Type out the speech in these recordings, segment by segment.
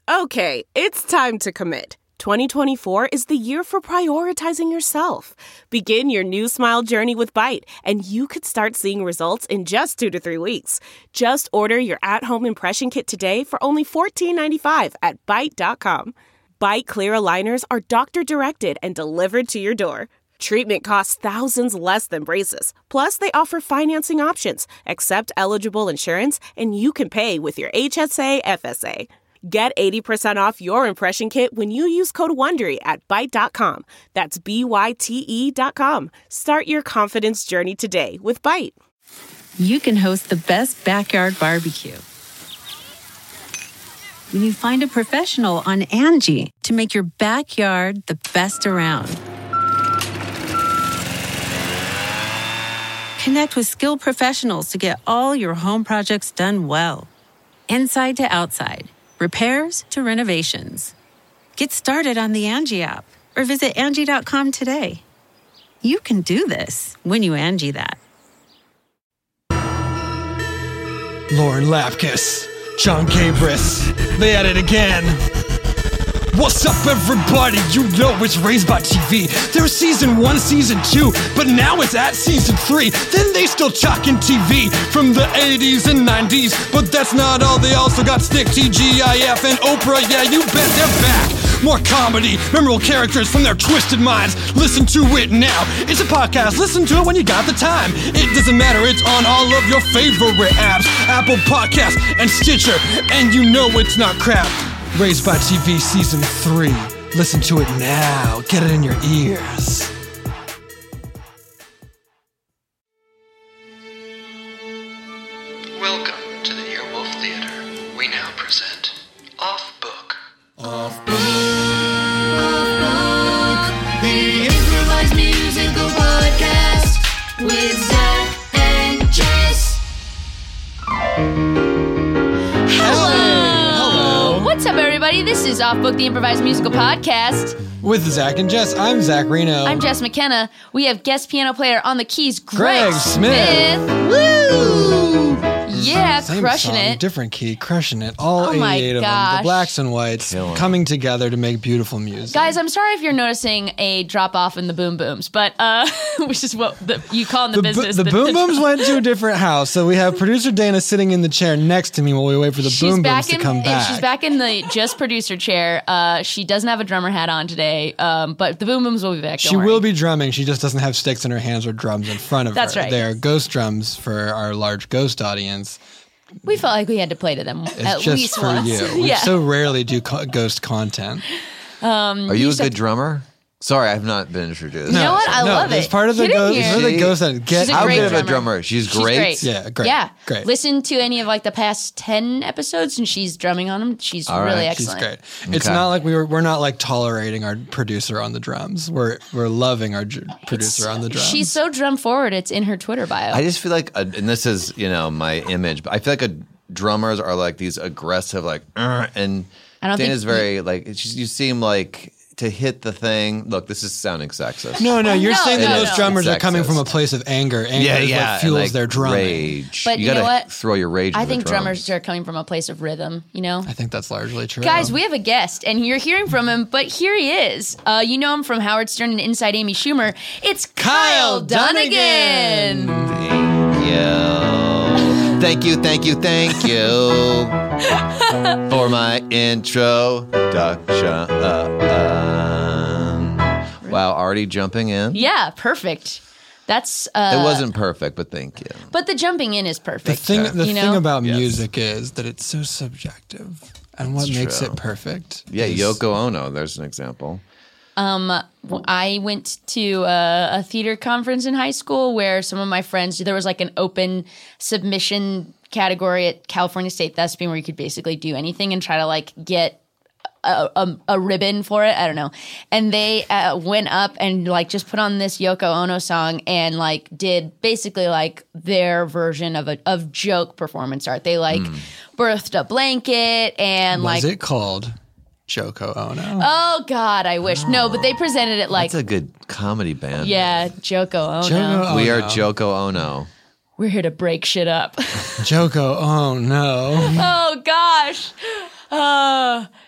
Okay, it's time to commit. 2024 is the year for prioritizing yourself. Begin your new smile journey with Byte, and you could start seeing results in just 2 to 3 weeks. Just order your at-home impression kit today for only $14.95 at Byte.com. Byte Clear aligners are doctor-directed and delivered to your door. Treatment costs thousands less than braces. Plus, they offer financing options, accept eligible insurance, and you can pay with your HSA FSA. Get 80% off your impression kit when you use code WONDERY at Byte.com. That's BYTE.com. Start your confidence journey today with Byte. You can host the best backyard barbecue when you find a professional on Angie to make your backyard the best around. Connect with skilled professionals to get all your home projects done well. Inside to outside. Repairs to renovations. Get started on the Angie app or visit Angie.com today. You can do this when you Angie that. Lauren Lapkus, John Cabris, they at it again. What's up, everybody? You know it's Raised by TV. There's season 1, season 2, but now it's at season 3. Then they still chalking TV from the 80s and 90s. But that's not all, they also got Snick, TGIF, and Oprah. Yeah, you bet they're back. More comedy, memorable characters from their twisted minds. Listen to it now. It's a podcast, listen to it when you got the time. It doesn't matter, it's on all of your favorite apps. Apple Podcasts and Stitcher. And you know it's not crap. Raised by TV Season 3. Listen to it now. Get it in your ears. Welcome to the Earwolf Theater. We now present Off Book. Off Book. Off Book. The improvised musical podcast with Zach and Jess. What's up, everybody? This is Off Book, the improvised musical podcast. With Zach and Jess, I'm Zach Reno. I'm Jess McKenna. We have guest piano player on the keys, Greg Smith. Woo! Yeah, Same crushing song, it. different key, crushing it. All Oh my 88 of them. gosh. The blacks and whites coming together to make beautiful music. Guys, I'm sorry if you're noticing a drop off in the boom booms, but which is what you call in the business. The boom booms went to a different house, so we have producer Dana sitting in the chair next to me while we wait for the boom booms to come back. She's back in the just producer chair. She doesn't have a drummer hat on today, but the boom booms will be back. She will be drumming. She just doesn't have sticks in her hands or drums in front of That's her. right. They are ghost drums for our large ghost audience. We felt like we had to play to them It's at just least for once. you. We Yeah. so rarely do ghost content. Are you a good drummer? Sorry, I've not been introduced. You know what? I love It's it. part of the Get in ghost. here. It's part of the ghost that She's a How great good of a drummer. drummer? She's great. Yeah, great. Yeah, great. Listen to any of like the past 10 episodes, and she's drumming on them. She's All really right. She's excellent. great. It's not like we're not like tolerating our producer on the drums. We're loving our producer on the drums. She's so drum forward. It's in her Twitter bio. I just feel like, and this is my image, but I feel like drummers are like these aggressive, like, and I don't Dana's think very like. You seem like to hit the thing. Look, this is sounding sexist. No, you're No, saying no, that those no. drummers are coming Sexist. from a place of anger. Anger is what and, fuels like, their drumming. Rage. But you gotta know what? throw your rage. I into the think drums. drummers are coming from a place of rhythm, I think that's largely true. Guys, we have a guest, and you're hearing from him, but here he is. You know him from Howard Stern and Inside Amy Schumer. It's Kyle Dunnigan. Thank you for my introduction. Wow, already jumping in? Yeah, perfect. That's It wasn't perfect, but thank you. but the jumping in is perfect. The thing you know? thing about music is that it's so subjective, and what makes true. it perfect? Yeah, is- Yoko Ono, there's an example. I went to a theater conference in high school where some of my friends, there was like an open submission category at California State Thespian where you could basically do anything and try to like get a ribbon for it. I don't know. And they went up and like just put on this Yoko Ono song and like did basically like their version of joke performance art. They like birthed a blanket and Was like it called Joko Ono? oh God, I wish. No, but they presented it like That's a good comedy band. yeah, Joko Ono. Joko We are Ono. Joko Ono. We're here to break shit up. Joko, oh no. Oh gosh.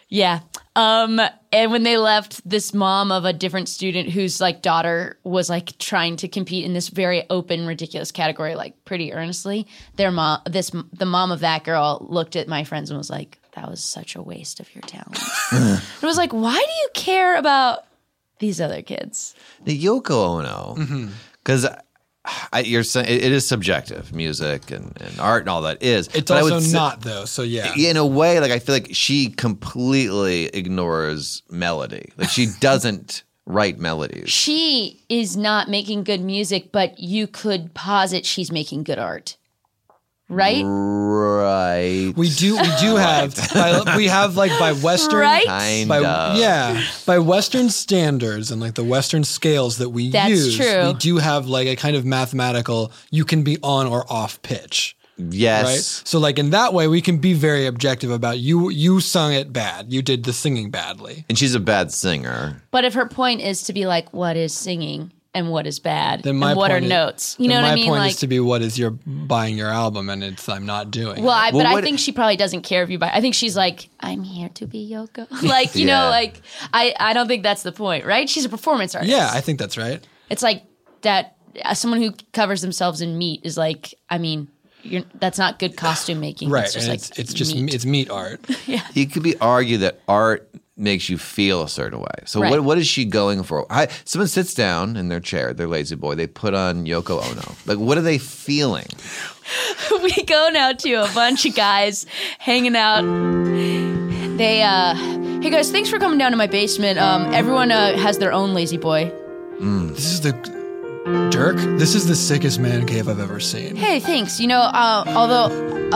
Yeah. And when they left, this mom of a different student whose like daughter was like trying to compete in this very open, ridiculous category, like pretty earnestly. The mom of that girl looked at my friends and was like, "That was such a waste of your talent." It was like, why do you care about these other kids? The Yoko Ono, because you're saying it is subjective, music and art and all that is. It's But I also would say- not, though, so yeah. In a way, like I feel like she completely ignores melody. Like she doesn't write melodies. She is not making good music, but you could posit she's making good art. Right? Right. We do have we have like by Western Right? Kind by of. by Western standards and like the Western scales that we That's use, true. we do have like a kind of mathematical. You can be on or off pitch, Yes. right? So like in that way, we can be very objective about you. You sung it bad. You did the singing badly. And she's a bad singer. But if her point is to be like, what is singing and what is bad? Then my and what are point is- notes? You know then what I my mean? point Like, is to be what is your buying your album, and it's I'm not doing. well, it. but I what- think she probably doesn't care if you buy. I think she's like, I'm here to be Yoko. Like, you Yeah. know, like I don't think that's the point, right? She's a performance artist. Yeah, I think that's right. It's like that. Someone who covers themselves in meat is like, I mean, that's not good costume making. Right, It's just and like it's just meat. it's meat art. It could be argued that art makes you feel a certain way. So Right. what is she going for? Someone sits down in their chair, their lazy boy, they put on Yoko Ono. Like, what are they feeling? We go now to a bunch of guys hanging out. They, hey guys, thanks for coming down to my basement. Everyone has their own lazy boy. This is the Dirk. This is the sickest man cave I've ever seen. Hey, thanks. You know, although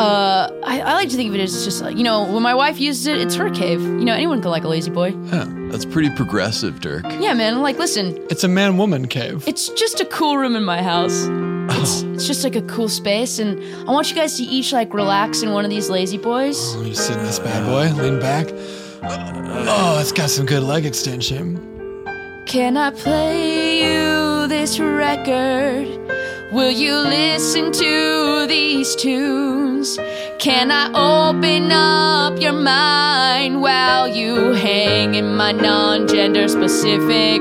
I like to think of it as just like, you know, when my wife uses it, it's her cave. You know, anyone could like a lazy boy. That's pretty progressive, Dirk. Yeah, man. Like, listen, It's a man-woman cave. it's just a cool room in my house. It's just like a cool space, and I want you guys to each like relax in one of these lazy boys. Let me just sit in this bad boy, lean back. Oh, it's got some good leg extension. Can I play you this record? Will you listen to these tunes? Can I open up your mind while you hang in my non-gender specific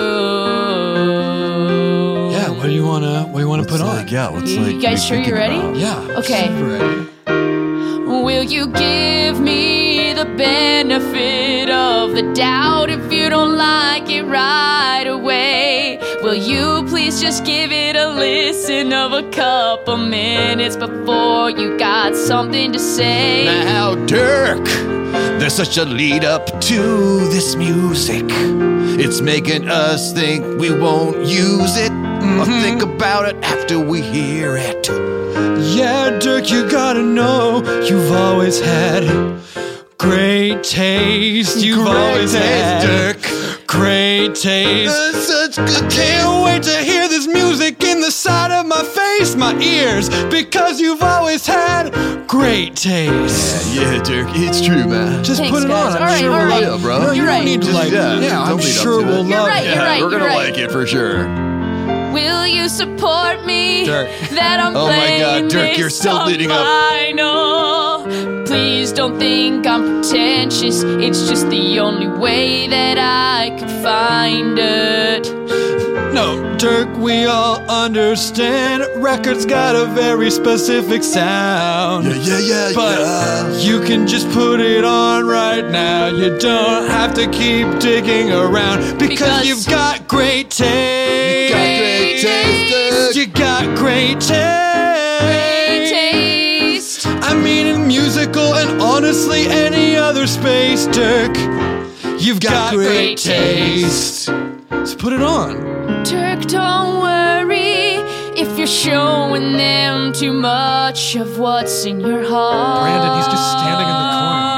room? Yeah, what do you wanna put on? You guys sure you're ready? Yeah. Okay. super ready. Will you give me the benefit of the doubt if you don't like it right away? Will you please just give it a listen of a couple minutes before you got something to say? Now, Dirk, there's such a lead up to this music. It's making us think we won't use it or think about it after we hear it. Yeah, Dirk, you gotta know you've always had great taste. You've always had Dirk. great taste. Such good Can't wait to hear this music in the side of my face, my ears, because you've always had great taste. Yeah, Dirk, it's true, man. Just Thanks, put it guys. on. All right, sure all we'll right. love it. bro. No, you You're don't right. need to Just- like. yeah, Yeah, I'm don't lead up sure to we'll it. You're love right, it. you're right. We're gonna like it for sure. Will you support me? Dirk. That I'm Oh my playing God, Dirk, this you're still song leading up. final. Please don't think I'm pretentious. It's just the only way that I could find it. No, Dirk, we all understand. Records got a very specific sound. Yeah. But you can just put it on right now. You don't have to keep digging around because you've got great taste. Great taste, Dirk. You got great taste. Great taste. I mean, in musical and honestly any other space, Dirk, you've got great taste. So put it on. Dirk, don't worry if you're showing them too much of what's in your heart. Brandon, he's just standing in the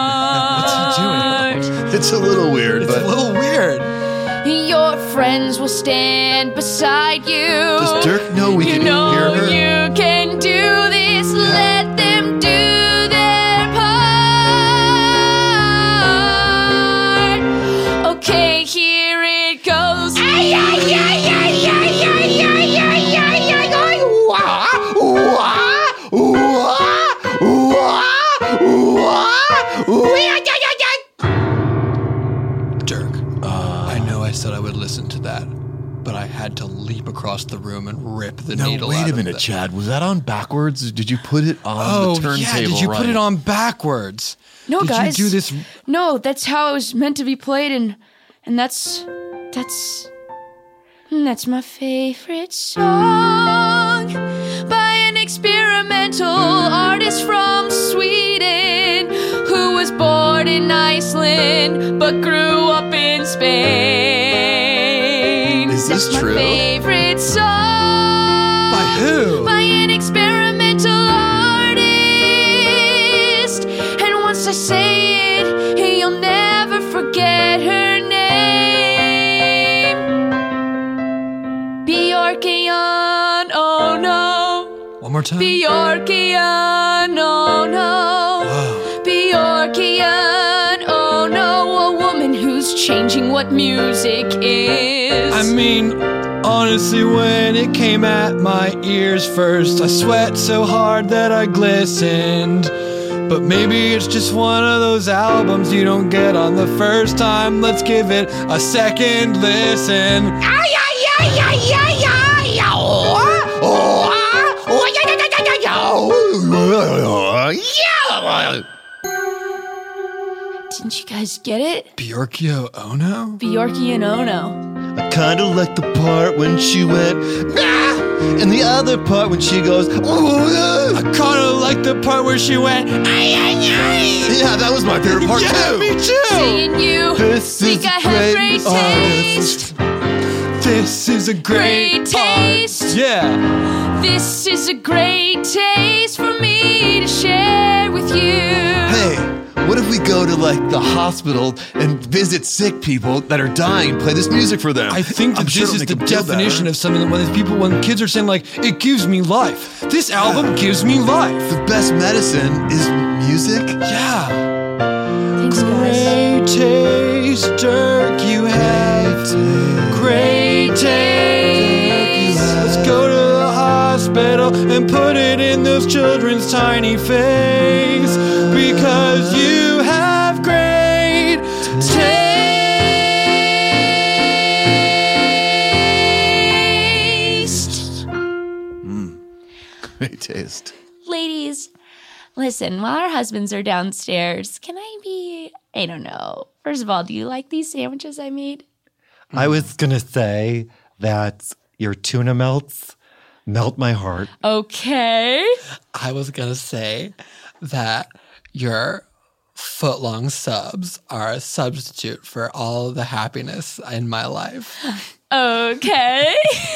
corner. What's he doing? It's a little weird, It's but a little weird. Your friends will stand beside you. does Dirk know we You can know hear her? you can do this. Let them do their part. Okay, here it goes. listen to that, but I had to leap across the room and rip the No, needle out wait a of minute, the- Chad. Was that on backwards? Did you put it on the turntable? Yeah, did you put it on backwards? No, did guys. you do this? No, that's how it was meant to be played, and that's my favorite song by an experimental artist from Sweden who was born in Iceland but grew up in Spain. Is this That's true? my favorite song. By who? By an experimental artist. And once I say it, you'll never forget her name. Bjorkian, oh no. One more time. Bjorkian, oh no. Bjorkian, oh no. A woman who's changing what music is. I mean, honestly, when it came at my ears first, I sweat so hard that I glistened. But maybe it's just one of those albums you don't get on the first time. Let's give it a second listen. Didn't you guys get it? Bjorkio Ono? Bjorkian, oh no. I kind of like the part when she went, ah! And the other part when she goes, oh, I kinda like the part where she went, yeah, that was my favorite part yeah, too. me too! Saying you This think is I have great artist. taste. This is a great taste. art. Yeah. This is a great taste for me to share with you. Hey, what if we go to like the hospital and visit sick people that are dying and play this music for them? I think that I'm sure this is it'll the make them feel definition better. of something that when kids are saying like, it gives me life. This album gives me life. The best medicine is music. Yeah. Thanks, guys. Great taste, Dirk, you have great taste. Let's go to the hospital and put it in those children's tiny face because you have great taste. Great taste. Ladies, listen, while our husbands are downstairs, can I don't know. First of all, do you like these sandwiches I made? I was going to say that your tuna melts melt my heart. Okay. I was gonna say that your footlong subs are a substitute for all the happiness in my life. Okay.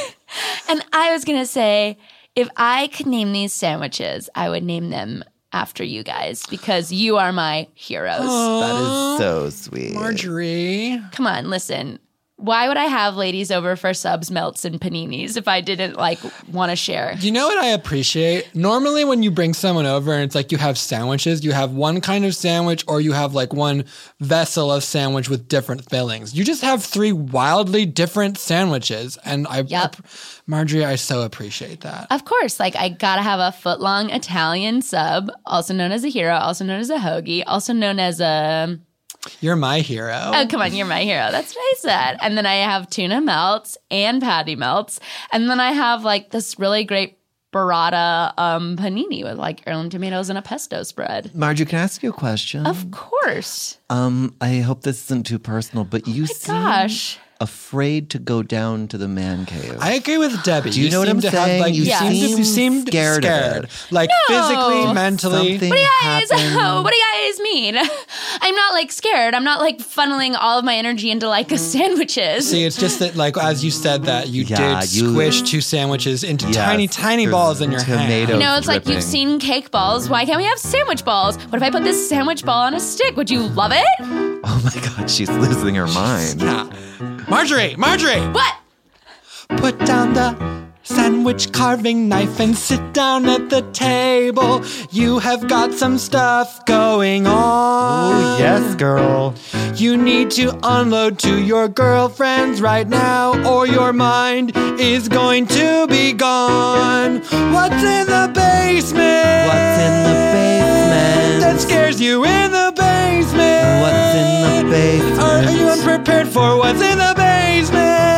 And I was going to say, if I could name these sandwiches, I would name them after you guys because you are my heroes. That is so sweet. Marjorie. Come on, listen. Why would I have ladies over for subs, melts, and paninis if I didn't want to share? You know what I appreciate? Normally when you bring someone over and it's like you have sandwiches, you have one kind of sandwich or you have like one vessel of sandwich with different fillings. You just have 3 wildly different sandwiches. And Marjorie, I so appreciate that. Of course, I gotta have a foot-long Italian sub, also known as a hero, also known as a hoagie, also known as a... You're my hero. Oh, come on, you're my hero. That's what I said. And then I have tuna melts and patty melts. And then I have this really great burrata panini with heirloom tomatoes and a pesto spread. Margie, can I ask you a question? Of course. I hope this isn't too personal, but you seem Gosh. afraid to go down to the man cave. I agree with Debbie. Do you know what seem I'm to saying? Have, You you seem seemed scared of it. Physically, mentally. Something What do you guys happened. mean? I'm not scared. I'm not funneling all of my energy into sandwiches. See, it's just that, as you said that, you did squish 2 sandwiches into tiny, tiny balls in your hand. You know, it's dripping. you've seen cake balls. Why can't we have sandwich balls? What if I put this sandwich ball on a stick? Would you love it? Oh my God, she's losing her mind. Yeah. Marjorie! What? Put down the sandwich carving knife and sit down at the table. You have got some stuff going on. Oh, yes, girl. You need to unload to your girlfriends right now, or your mind is going to be gone. What's in the basement? What's in the basement? That scares you in the basement. What's in the basement? Are you unprepared for what's in the basement?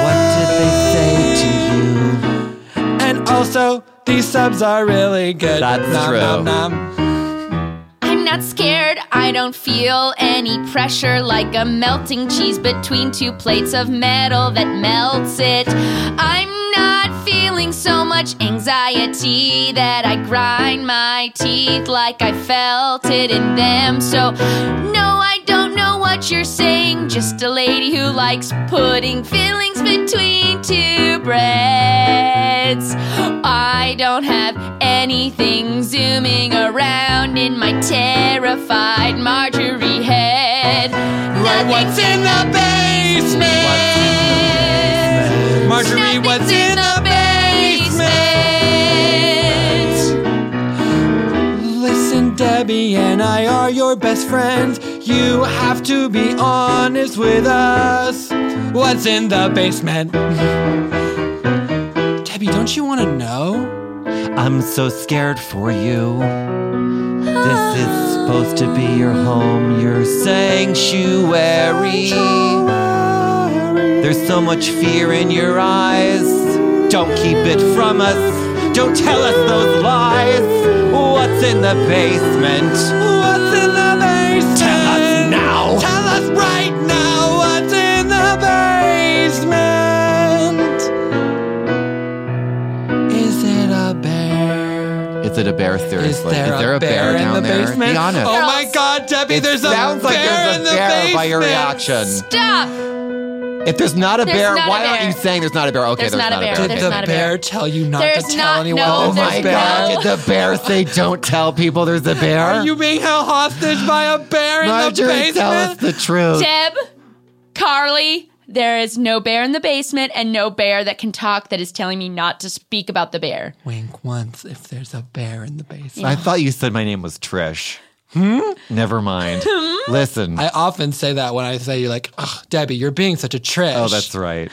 Also, these subs are really good. That's Nom, true. nom, nom. I'm not scared, I don't feel any pressure like a melting cheese between two plates of metal that melts it. I'm not feeling so much anxiety that I grind my teeth like I felt it in them. So, no, I don't know what you're saying, just a lady who likes putting fillings between two breads. I don't have anything zooming around in my terrified Marjorie head. What's in the basement? Marjorie, what's in the basement? Listen, Debbie and I are your best friends. You have to be honest with us. What's in the basement? Debbie, don't you want to know? I'm so scared for you. This is supposed to be your home, your sanctuary. There's so much fear in your eyes. Don't keep it from us. Don't tell us those lies. What's in the basement? What's in the basement? Tell us now. Tell us right now what's in the basement. Is it a bear? Is it a bear? Seriously, Is there a bear in down the there? basement? Be honest. Oh my God, Debbie, there's a sounds like bear there's in a the bear basement. by your reaction. Stop! If there's not a There's bear, not a why aren't bear. you saying there's not a bear? Okay, There's not a bear. Did There's the not a bear bear. tell you not There's to tell not- anyone? no, Oh there's my a bear? God! Did the bear say don't tell people there's a bear? Are you being held hostage by a bear in the Marjorie, basement? tell us the truth. Deb, Carly, there is no bear in the basement and no bear that can talk that is telling me not to speak about the bear. Wink once if there's a bear in the basement. I thought you said my name was Trish. Never mind. Listen. I often say that when I say you're like, ugh, Debbie, you're being such a Trish. Oh, that's right.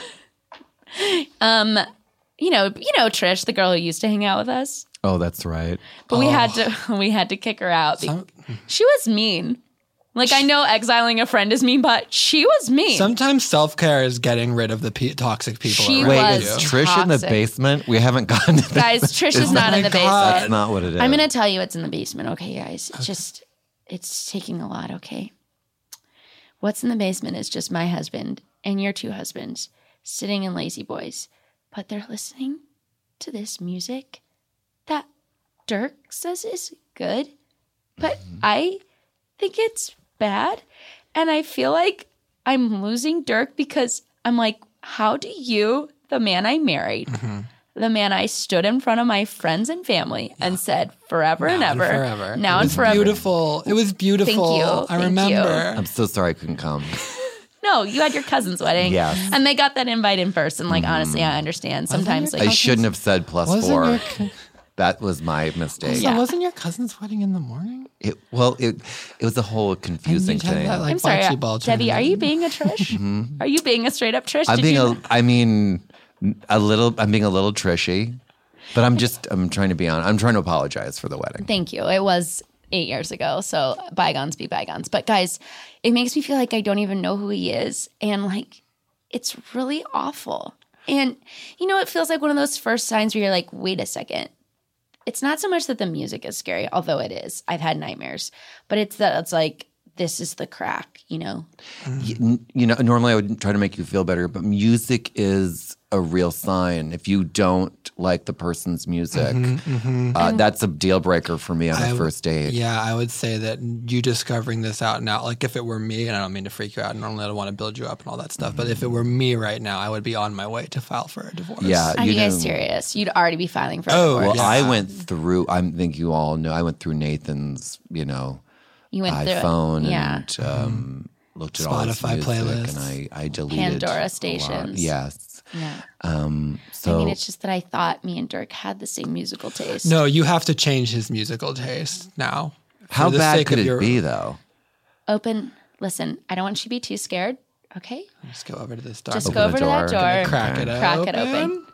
You know Trish, the girl who used to hang out with us. Oh, that's right. But we had to kick her out. She was mean. Like, I know exiling a friend is mean, but she was mean. Sometimes self-care is getting rid of the toxic people She around Wait, was is you. Trish in the toxic. basement? We haven't gotten to Guys, Trish is not in the basement. That's not what it is. I'm going to tell you it's in the basement, okay, guys? It's taking a lot, okay? What's in the basement is just my husband and your two husbands sitting in Lazy Boys, but they're listening to this music that Dirk says is good, but I think it's bad, and I feel like I'm losing Dirk because I'm like, how do you, the man I married, the man I stood in front of my friends and family and said forever and ever, forever. now It and was forever. beautiful. It was beautiful. Thank you. I Thank remember. I'm so sorry I couldn't come. No, you had your cousin's wedding, Yes. and they got that invite in person. Like, honestly, I understand. Sometimes, like, I shouldn't have said Wasn't +4. your- That was my mistake. So wasn't your cousin's wedding in the morning? It was a whole confusing And you'd have thing. that, like, I'm sorry, bocce ball Debbie. Are tournament. you being a Trish? Are you being a straight up Trish? I'm Did being you I'm being a little Trishy, but I'm trying to be on. I'm trying to apologize for the wedding. Thank you. It was 8 years ago, so bygones be bygones. But guys, it makes me feel like I don't even know who he is, and like it's really awful. And it feels like one of those first signs where you're like, wait a second. It's not so much that the music is scary, although it is. I've had nightmares, but it's that it's like this is the crack, Normally I would try to make you feel better, but music is a real sign. If you don't like the person's music, that's a deal breaker for me on a first date. Yeah, I would say that you discovering this out now, like if it were me, and I don't mean to freak you out, normally I don't want to build you up and all that stuff, but if it were me right now, I would be on my way to file for a divorce. Yeah, Are you guys serious? You'd already be filing for a Oh, divorce. Well, Yeah. I went through. I think you all know. I went through Nathan's, You went iPhone through it. Yeah. and looked at all his Spotify music, playlists. and I deleted Pandora a lot. stations. Yes. Yeah. So I mean, it's just that I thought me and Dirk had the same musical taste. No, you have to change his musical taste now. how For the bad sake could of it your- be though? Listen, I don't want you to be too scared, okay? Just go over to this door. Just Open go the over to that door. door. Crack it Crack open. it open.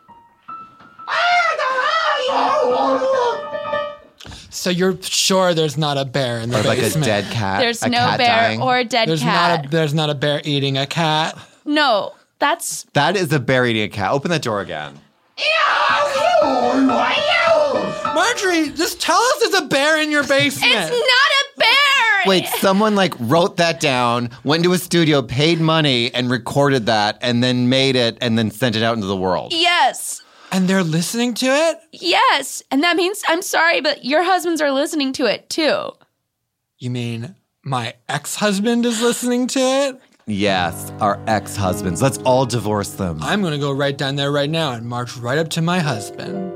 So you're sure there's not a bear in the Or like a basement? dead cat. There's a no cat bear dying. or a dead cat. There's not a bear eating a cat. No, that's That is a bear eating a cat. Open that door again. Marjorie, just tell us there's a bear in your basement. It's not a bear. Wait, someone like wrote that down, went to a studio, paid money, and recorded that, and then made it, and then sent it out into the world. Yes. And they're listening to it? Yes. And that means, I'm sorry, but your husbands are listening to it too. You mean my ex-husband is listening to it? Yes, our ex-husbands. Let's all divorce them. I'm going to go right down there right now and march right up to my husband,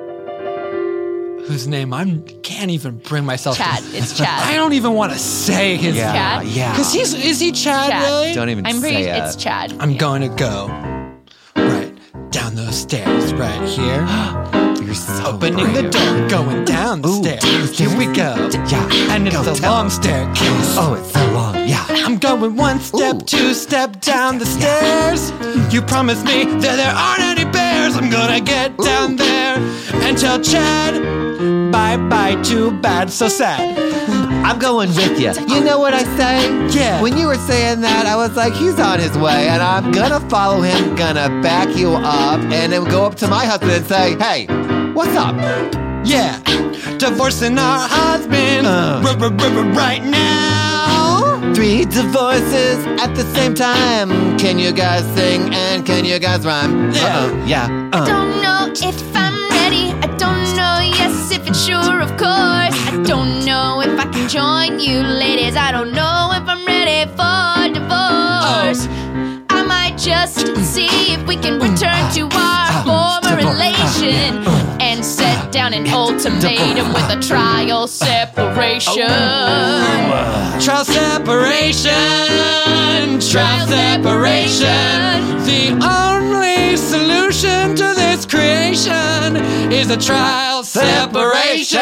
whose name I can't even bring myself Chad. to. It's Chad. I don't even want to say his name. Chad? Yeah. Because is he Chad, Chad. really? Don't even I'm say pretty. it. It's Chad. I'm going to go right down those stairs right here. You're so Opening the brave. door, going down the stairs. Here we go. Yeah. And it's a long staircase. Oh, it's so long. Yeah. I'm going one step, two step down the stairs. You promised me that there aren't any bears. I'm gonna get down there and tell Chad, bye-bye, too bad, so sad. I'm going with you. You know what I say? Yeah. When you were saying that, I was like, he's on his way, and I'm gonna follow him, gonna back you up, and then go up to my husband and say, hey, what's up? Yeah, divorcing our husband right now. 3 divorces at the same time. Can you guys sing and can you guys rhyme? Yeah. Yeah. I don't know if I'm ready. I don't know, yes, if it's sure, of course. I don't know if I can join you, ladies. I don't know if I'm ready for divorce. I might just see if we can return to our former relation and set down an ultimatum with a trial separation. Trial separation, trial separation. The only solution to this creation is a trial separation.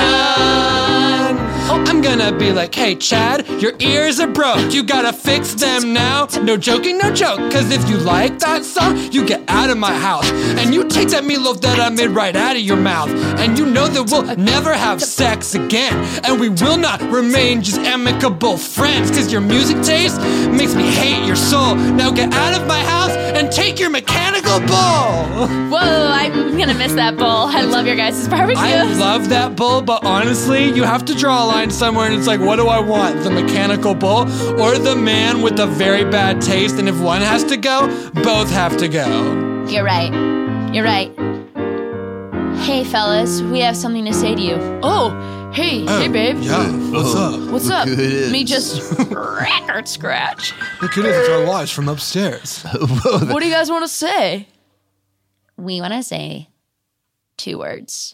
I'm gonna be like, hey Chad, your ears are broke, you gotta fix them now. No joking, no joke, cause if you like that song, you get out of my house. And you take that meatloaf that I made right out of your mouth. And you know that we'll never have sex again. And we will not remain just amicable friends, cause your music taste makes me hate your soul. Now get out of my house and take your mechanical bull. Whoa, I'm gonna miss that bowl. I love your guys' barbecue. I love that bull, but honestly, you have to draw a line somewhere and it's like, what do I want? The mechanical bull or the man with a very bad taste? And if one has to go, both have to go. You're right. You're right. Hey, fellas, we have something to say to you. Oh, hey, babe. Yeah, what's up? What's up? Look who it is. Me just record scratch. Look at it, it's our wives from upstairs. What do you guys want to say? We want to say 2 words.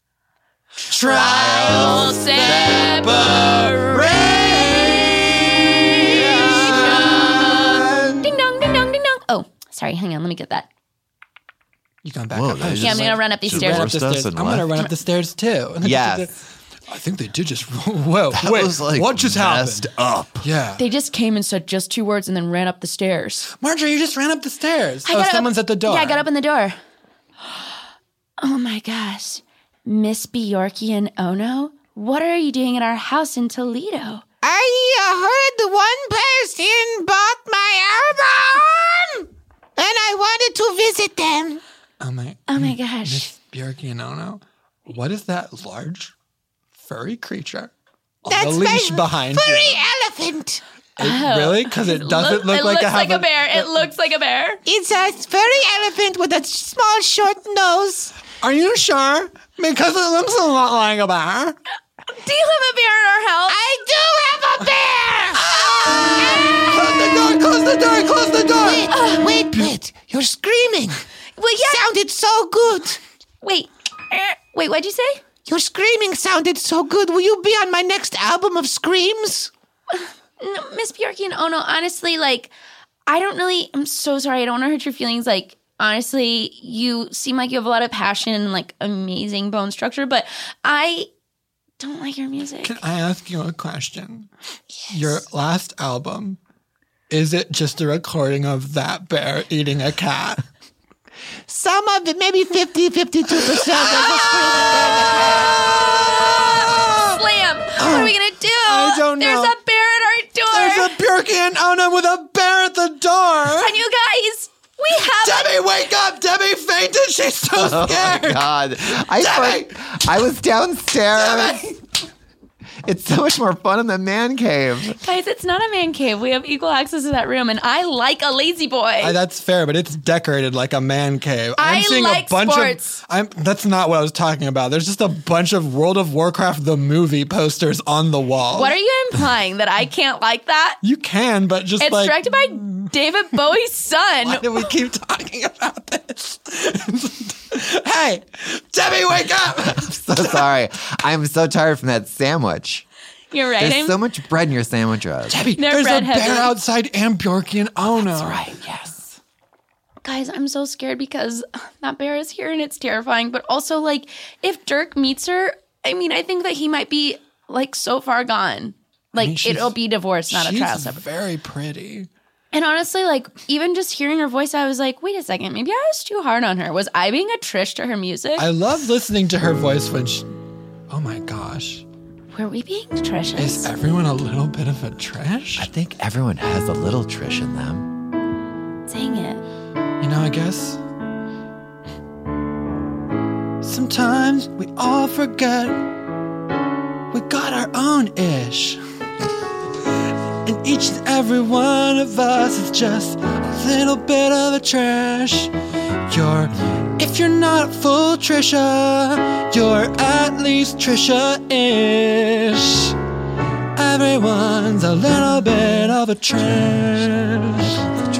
Trial separation. Ding dong, ding dong, ding dong. Oh, sorry, hang on, let me get that. You going back Whoa, up? they Yeah, I'm gonna run up these Just stairs. Run up the Divorced us stairs. and I'm gonna left. run up the stairs too. Yes. I think they did just. Whoa, That wait, was like what just messed happened? up. Yeah, They just came and said just 2 words and then ran up the stairs. Marjorie, you just ran up the stairs. I got up- Someone's at the door. Yeah, I got up in the door. Oh my gosh. Miss Bjorky Ono, what are you doing at our house in Toledo? I heard one person bought my album, and I wanted to visit them. Oh my gosh. Miss Bjorky and Ono, what is that large furry creature on That's the leash my behind furry you? elephant. Really? Because it doesn't look like looks I have like a bear. It looks like a bear. It's a furry elephant with a small, short nose. Are you sure? Because it looks a lot like a bear. Do you have a bear in our house? I do have a bear. Close the door! Close the door! Wait, you're screaming. Well, yeah. Sounded so good. Wait, what'd you say? Your screaming sounded so good. Will you be on my next album of screams? No, Miss Bjorky and Ono, honestly, like, I'm so sorry. I don't want to hurt your feelings. Like, honestly, you seem like you have a lot of passion and, like, amazing bone structure, but I don't like your music. Can I ask you a question? Yes. Your last album, is it just a recording of that bear eating a cat? Some of it, maybe 50, 52%. Slam! What are we going to do? I don't know. There's a bear at our door. There's a Bjorky and Ono with a bear at the door. And you guys, we have Debbie, wake up! Debbie, fainted. She's so scared. God, I was downstairs. It's so much more fun in the man cave. Guys, it's not a man cave. We have equal access to that room, and I like a lazy boy. That's fair, but it's decorated like a man cave. I seeing like a bunch sports. That's not what I was talking about. There's just a bunch of World of Warcraft the movie posters on the wall. What are you implying? That I can't like that? You can, but just It's like... directed by David Bowie's son. Why do we keep talking about this? Hey, Debbie, wake up! I'm so sorry. I'm so tired from that sandwich. You're right. There's so much bread in your sandwich, Rose. Debbie, They're there's a bread bear heavy. outside Ambjorky and Ono. That's right, yes. Guys, I'm so scared because that bear is here and it's terrifying. But also, like, if Dirk meets her, I mean, I think that he might be, like, so far gone. Like, it'll be divorce, not a trial She's separate. very pretty. And honestly, like, even just hearing her voice, I was like, wait a second, maybe I was too hard on her. Was I being a Trish to her music? I love listening to her voice when she... Oh my gosh. Were we being Trishes? Is everyone a little bit of a Trish? I think everyone has a little Trish in them. Dang it. You know, I guess... Sometimes we all forget we got our own ish. And each and every one of us is just a little bit of a trash. If you're not full Trisha, you're at least Trisha-ish. Everyone's a little bit of a trash.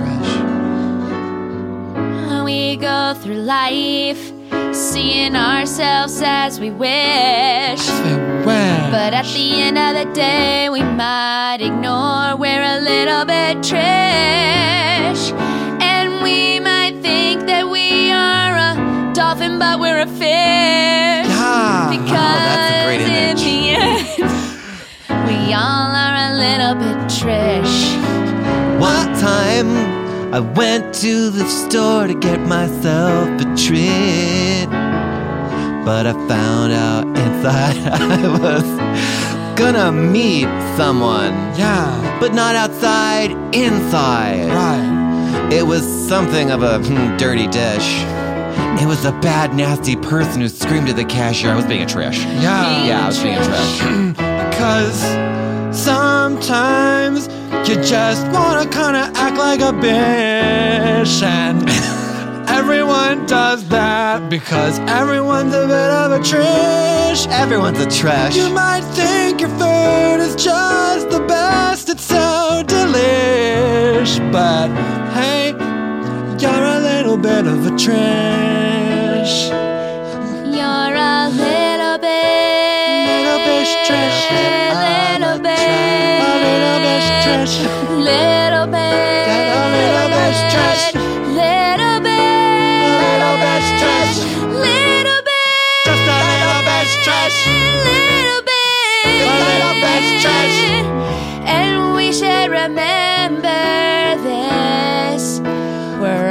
We go through life seeing ourselves as we wish. But at the end of the day, we might ignore we're a little bit Trish. And we might think that we are a dolphin, but we're a fish. Yeah. Because that's a great image. in the end, we all are a little bit Trish. One time I went to the store to get myself a treat, but I found out inside I was gonna meet someone. Yeah. But not outside, inside. Right. It was something of a dirty dish. It was a bad, nasty person who screamed at the cashier. I was being a Trish. Yeah. Yeah, I was being a Trish. Because sometimes you just want to kind of act like a bitch. And everyone does that because everyone's a bit of a Trish. Everyone's a trash. You might think your food is just the best. It's so delish. But hey, you're a little bit of a trash. You're a little bit. Little bitch trash. Little bit. A little bitch trash. Little bit. A little bitch trash. Little bit. A little bitch trash. Little bit. Just a little bitch trash. Little bit. A little bitch trash. And we should remember this. We're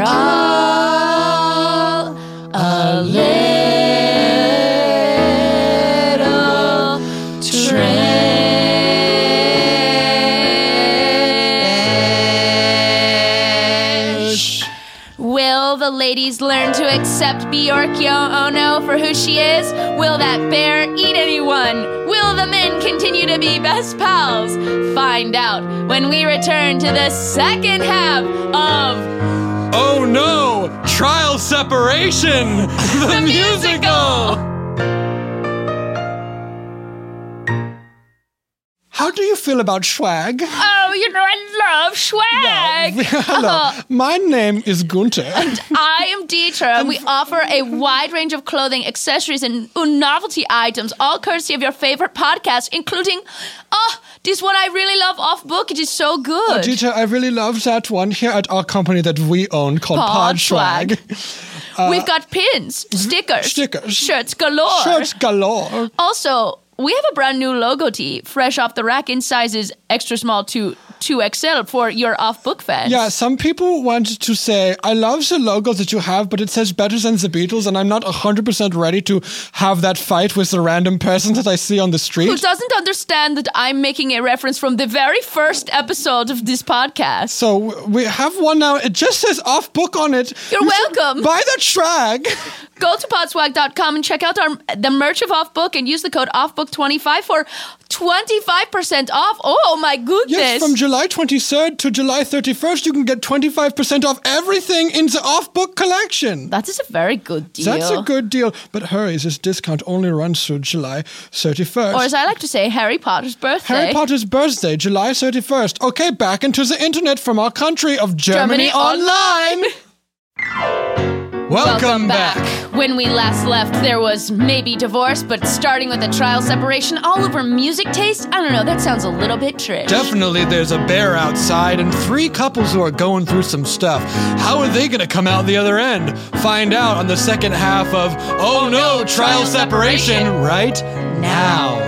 all a little Trish. Will the ladies learn to accept Bjorkio Ono for who she is? Will that bear eat anyone? Will the men continue to be best pals? Find out when we return to the second half of Oh no! Trial separation! The musical! How do you feel about swag? Oh, you know I love swag. Hello, my name is Gunther. I am Dieter, and we offer a wide range of clothing, accessories, and novelty items, all courtesy of your favorite podcast, including, this one I really love, Off Book. It is so good. Dieter, I really love that one here at our company that we own called Pod Swag. We've got pins, stickers, shirts galore. Shirts galore. Also, we have a brand new logo tee, fresh off the rack in sizes extra small to 2XL for your off-book fans. Yeah, some people wanted to say, I love the logo that you have, but it says better than the Beatles, and I'm not 100% ready to have that fight with the random person that I see on the street. Who doesn't understand that I'm making a reference from the very first episode of this podcast. So we have one now. It just says off book on it. You're welcome. Buy the track. Go to podswag.com and check out the merch of Offbook and use the code OFFBOOK25 for 25% off. Oh my goodness. Yes, from July 23rd to July 31st, you can get 25% off everything in the off-book collection. That is a very good deal. That's a good deal. But hurry, this discount only runs through July 31st. Or as I like to say, Harry Potter's birthday. Harry Potter's birthday, July 31st. Okay, back into the internet from our country of Germany Online. Welcome back. When we last left, there was maybe divorce, but starting with a trial separation all over music taste, I don't know, that sounds a little bit trish. Definitely there's a bear outside and 3 couples who are going through some stuff. How are they going to come out the other end? Find out on the second half of Oh No, Trial Separation right now.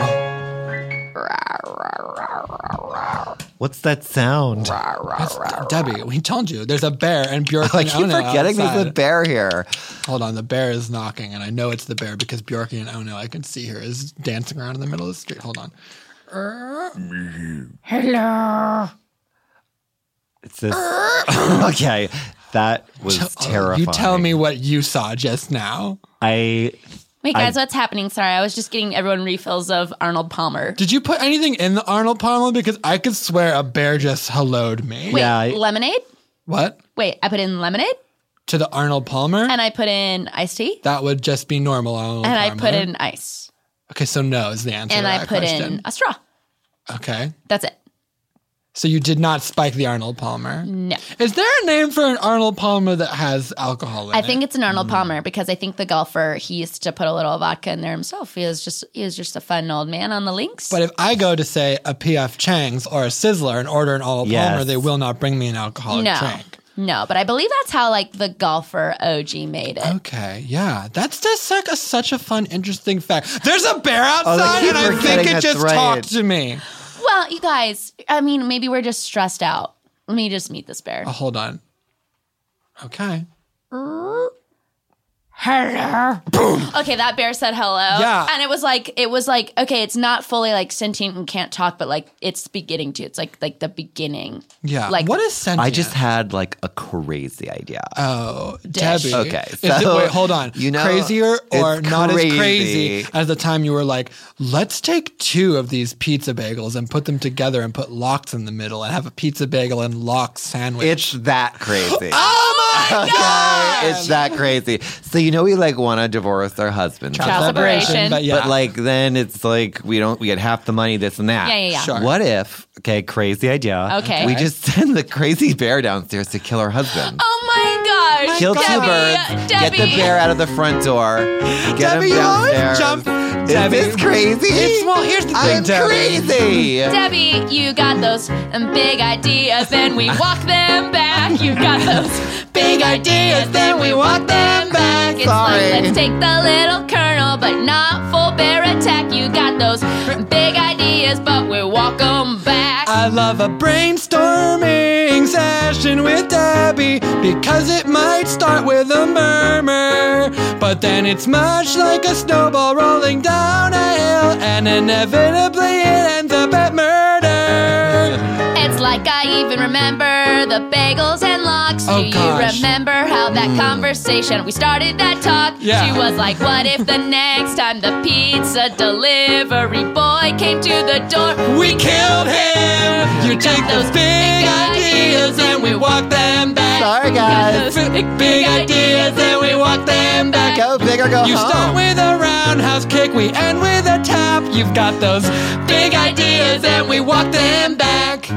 What's that sound? Debbie, we told you, there's a bear and Bjork I and keep Ono forgetting there's outside. a bear here. Hold on, the bear is knocking, and I know it's the bear because Bjorky and Ono, I can see her, is dancing around in the middle of the street. Hold on. Hello. It's this. Okay, that was terrifying. You tell me what you saw just now. Wait, guys, what's happening? Sorry, I was just getting everyone refills of Arnold Palmer. Did you put anything in the Arnold Palmer? Because I could swear a bear just hello'd me. Wait, lemonade? What? Wait, I put in lemonade? To the Arnold Palmer? And I put in iced tea? That would just be normal Arnold And Palmer. I put in ice. Okay, so no is the answer And to I that put question. in a straw. Okay. That's it. So you did not spike the Arnold Palmer? No. Is there a name for an Arnold Palmer that has alcohol in it? I think it's an Arnold Palmer because I think the golfer, he used to put a little vodka in there himself. He was just a fun old man on the links. But if I go to, say, a P.F. Chang's or a Sizzler and order an Arnold Palmer, they will not bring me an alcoholic drink. No, but I believe that's how, like, the golfer OG made it. Okay, yeah. That's just like such a fun, interesting fact. There's a bear outside keep and I forgetting think it that's just right. talked to me. Well, you guys, I mean, maybe we're just stressed out. Let me just meet this bear. Oh, hold on. Okay. Hello. Boom. Okay, that bear said hello. Yeah. And it was like, okay, it's not fully like sentient and can't talk, but like it's beginning to. It's like the beginning. Yeah. Like, what is sentient? I just had like a crazy idea. Oh, Dish. Debbie. Okay, Is it, so, wait, hold on. you know, crazier or it's not crazy. as crazy as the time you were like, let's take 2 of these pizza bagels and put them together and put lox in the middle and have a pizza bagel and lox sandwich. It's that crazy. oh my God! It's that crazy. So you know we like want to divorce our husbands. Child separation. But yeah. But like then it's like we get half the money, this and that. Yeah. Sure. What if, crazy idea. Okay. We just send the crazy bear downstairs to kill our husband. Oh my gosh. Kill 2 Debbie, birds, get Debbie. the bear out of the front door, get Debbie, him you always downstairs. jump. Is Debbie, this crazy? well, here's the thing, I'm Debbie. crazy. Debbie, you got those big ideas, then we walk them back. You got those big ideas, then we walk them back. It's Sorry. like, let's take the little kernel, but not full bear attack. You got those big ideas, but we walk them back. I love a brainstorming session with Debbie because it might start with a murmur, but then it's much like a snowball rolling down a hill, and inevitably it ends up at murder. It's like I even remember the bagels and lox. Oh, Do you gosh. remember how that conversation, we started that talk? Yeah. She was like, what if the next time the pizza delivery boy came to the door? We killed him. You take those big ideas and we walk them back. Sorry, guys. Big ideas and we walk them back. Go big or go You home. start with a roundhouse kick, we end with a tap. You've got those big ideas and we walk them back.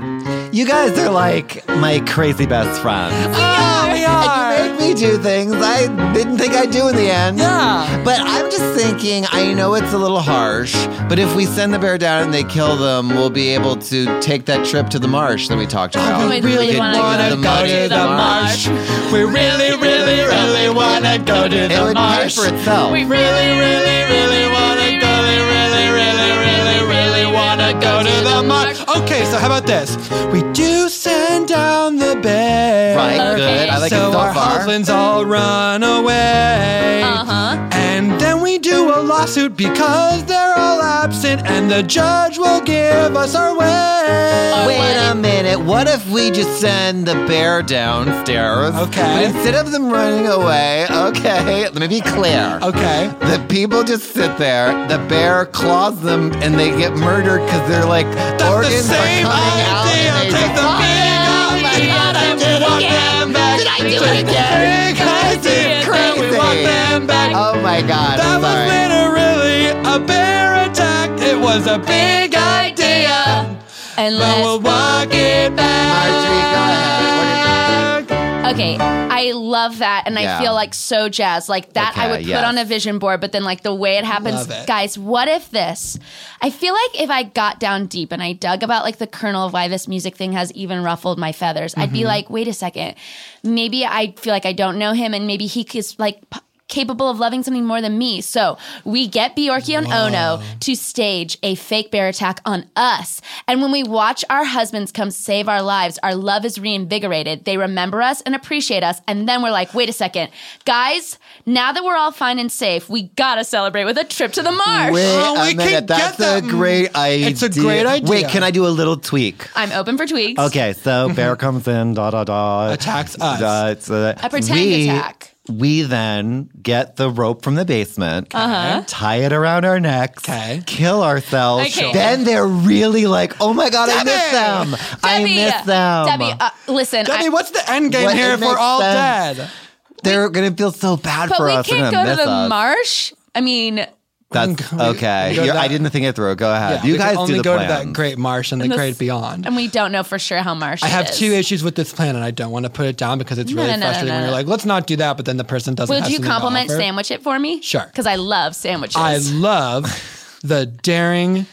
You guys are like my crazy best friends. Oh, we are. And you make me do things I didn't think I'd do in the end. Yeah. But I'm just thinking, I know it's a little harsh, but if we send the bear down and they kill them, we'll be able to take that trip to the marsh that we talked about. we really wanna wanna go to the marsh. We really, really, really want to go to It the would pay marsh. for itself. We really, really, really want to go. We really, really, really, really want to go to the marsh. Okay. Okay, so how about this? We do send down the bear. Right, Okay. good. I like it So so our far. husbands all run away. And then we do a lawsuit because they're all absent, and the judge will give us our way. Wait a minute. What if we just send the bear downstairs? Okay. But instead of them running away, okay, let me be clear. Okay. The people just sit there, the bear claws them, and they get murdered because they're like, organs the same are coming out. idea. And they Take the just- big idea and we want them back. Did I do it again? Big idea and we want them back. Oh my God. That I'm was sorry. literally a bear attack. It was a big idea. And But we'll walk it back. Marjorie, go ahead. What Okay, I love that, and Yeah. I feel like so jazzed. Like that, I Okay, would put yes. on a vision board. But then, like the way it happens, Love it. guys. What if this? I feel like if I got down deep and I dug about like the kernel of why this music thing has even ruffled my feathers, I'd be like, wait a second. Maybe I feel like I don't know him, and maybe he is like capable of loving something more than me. So we get Bjorky and Ono to stage a fake bear attack on us. And when we watch our husbands come save our lives, our love is reinvigorated. They remember us and appreciate us. And then we're like, wait a second. Guys, now that we're all fine and safe, we gotta celebrate with a trip to the marsh. Wait Oh, we a minute. can That's get a that. great idea. It's a great idea. Wait, can I do a little tweak? I'm open for tweaks. Okay, so bear comes in, Attacks us. A pretend attack. We then get the rope from the basement, tie it around our necks, Okay. kill ourselves. Okay. Then they're really like, oh my God, I miss them. I miss them. Debbie, listen. Debbie, what's the end game What- here it if we're makes all sense. dead? They're going to feel so bad but for we us. They're can't gonna go to miss the us. marsh. I mean, That's We okay. go to I that- didn't think it through. Go ahead. Yeah, you we guys can only do the go plan. to that great marsh and the this- great beyond. and we don't know for sure how marsh I have it is. 2 issues with this plan, and I don't want to put it down because it's really no, no, frustrating no, when no. you're like, let's not do that, but then the person doesn't have Would you something to compliment offer. sandwich it for me? Sure. Because I love sandwiches. I love the daring,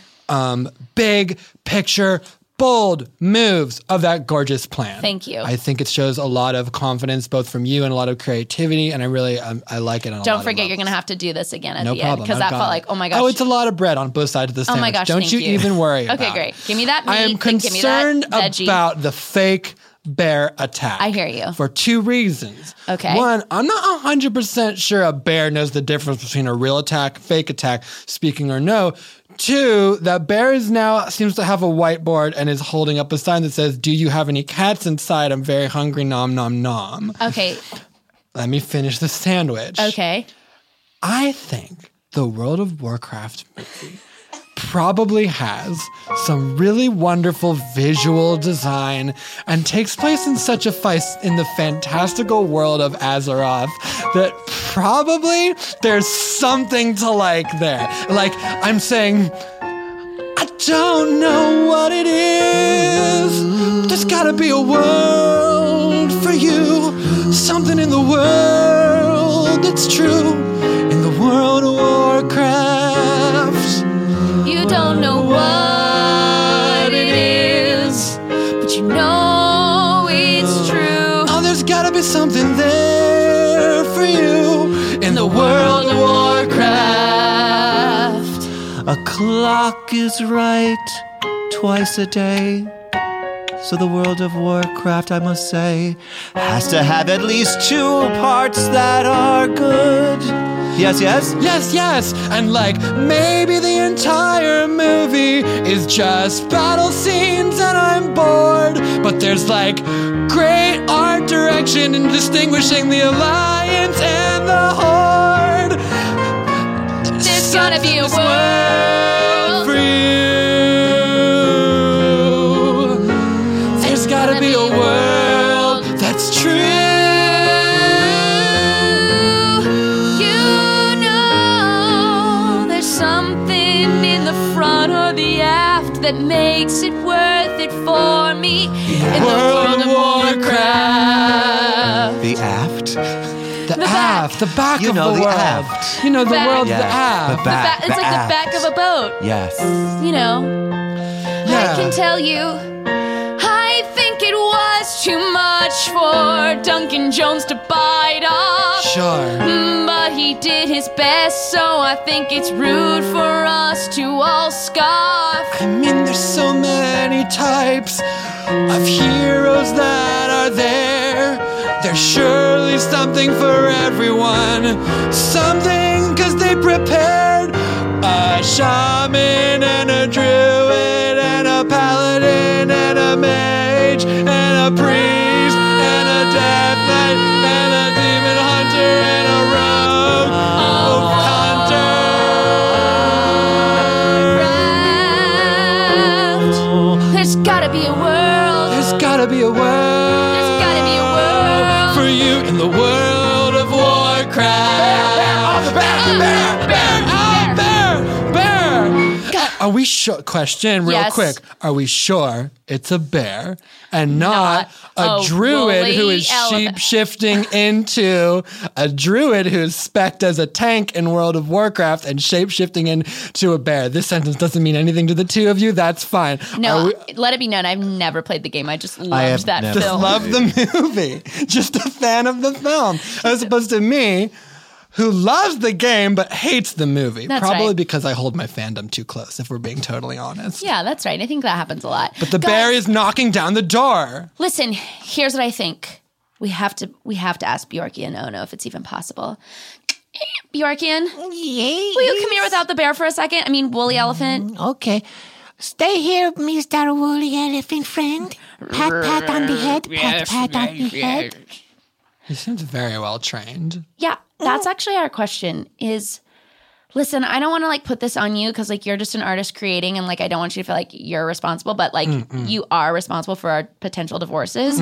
big picture, bold moves of that gorgeous plan. Thank you. I think it shows a lot of confidence, both from you and a lot of creativity, and I really, I like it on a lot Don't of forget, you're levels. going to have to do this again at No the problem. end. Because I've that got felt it. like, oh my gosh. Oh, it's a lot of bread on both sides of the Oh sandwich. my gosh, Don't thank you you. even worry about Okay, great. Give me that meat. I am then give me that concerned veggie. about the fake bear attack. I hear you. For 2 reasons. Okay. One, I'm not 100% sure a bear knows the difference between a real attack, fake attack, speaking or no. 2, that bear is now seems to have a whiteboard and is holding up a sign that says, "Do you have any cats inside? I'm very hungry, nom nom nom." Okay. Let me finish the sandwich. Okay. I think the World of Warcraft movie probably has some really wonderful visual design and takes place in such a in the fantastical world of Azeroth that probably there's something to like there. Like, I'm saying, I don't know what it is. There's gotta be a world for you. Something in the world that's true. In the world of Warcraft. You don't know what it is, but you know it's true. Oh, there's gotta be something there for you. In the world of Warcraft. A clock is right twice a day. So the World of Warcraft, I must say, has to have at least 2 parts that are good. Yes, yes? Yes, yes. And like, maybe the entire movie is just battle scenes and I'm bored. But there's like great art direction in distinguishing the Alliance and the Horde. There's gonna be a world for you. There's gotta be a world that's true. You know there's something in the front or the aft that makes it worth it for me. In the world of Warcraft. The aft? The aft, the back You of know, the the world. aft. You know, the Back. world's Yeah, the aft. the back. It's like aft. the back of a boat. Yes. You know. Yeah. I can tell you, I think it was too much for Duncan Jones to bite off. Sure. But he did his best, so I think it's rude for us to all scoff. I mean, there's so many types of heroes that are there. There's surely something for everyone. Something 'cause they prepared a shaman and a druid and a paladin and a mage and a priest and a death knight and a demon hunter and a rogue hunter. There's gotta be a world. There's gotta be a world. There's gotta be a world for you in the world of Warcraft. Bear. Are we sure? Question, real Yes. quick. Are we sure it's a bear and not a druid woolly who is elephant. shape-shifting into a druid who's spec'd as a tank in World of Warcraft and shape-shifting into a bear? This sentence doesn't mean anything to the two of you. That's fine. No, let it be known, I've never played the game. I just loved that never. film. Love the movie. Just a fan of the film. As opposed to me, who loves the game but hates the movie. That's Probably right. because I hold my fandom too close, if we're being totally honest. Yeah, that's right. I think that happens a lot. But the bear is knocking down the door. Listen, here's what I think. We have to ask Bjorky and Ono if it's even possible. Bjorkian, will you come here without the bear for a second? I mean, woolly elephant. Okay. Stay here, Mr. Woolly Elephant friend. Pat, pat on the head. Pat, pat on the head. He seems very well trained. Yeah, that's actually our question is, listen, I don't want to like put this on you because like you're just an artist creating and like I don't want you to feel like you're responsible, but like you are responsible for our potential divorces.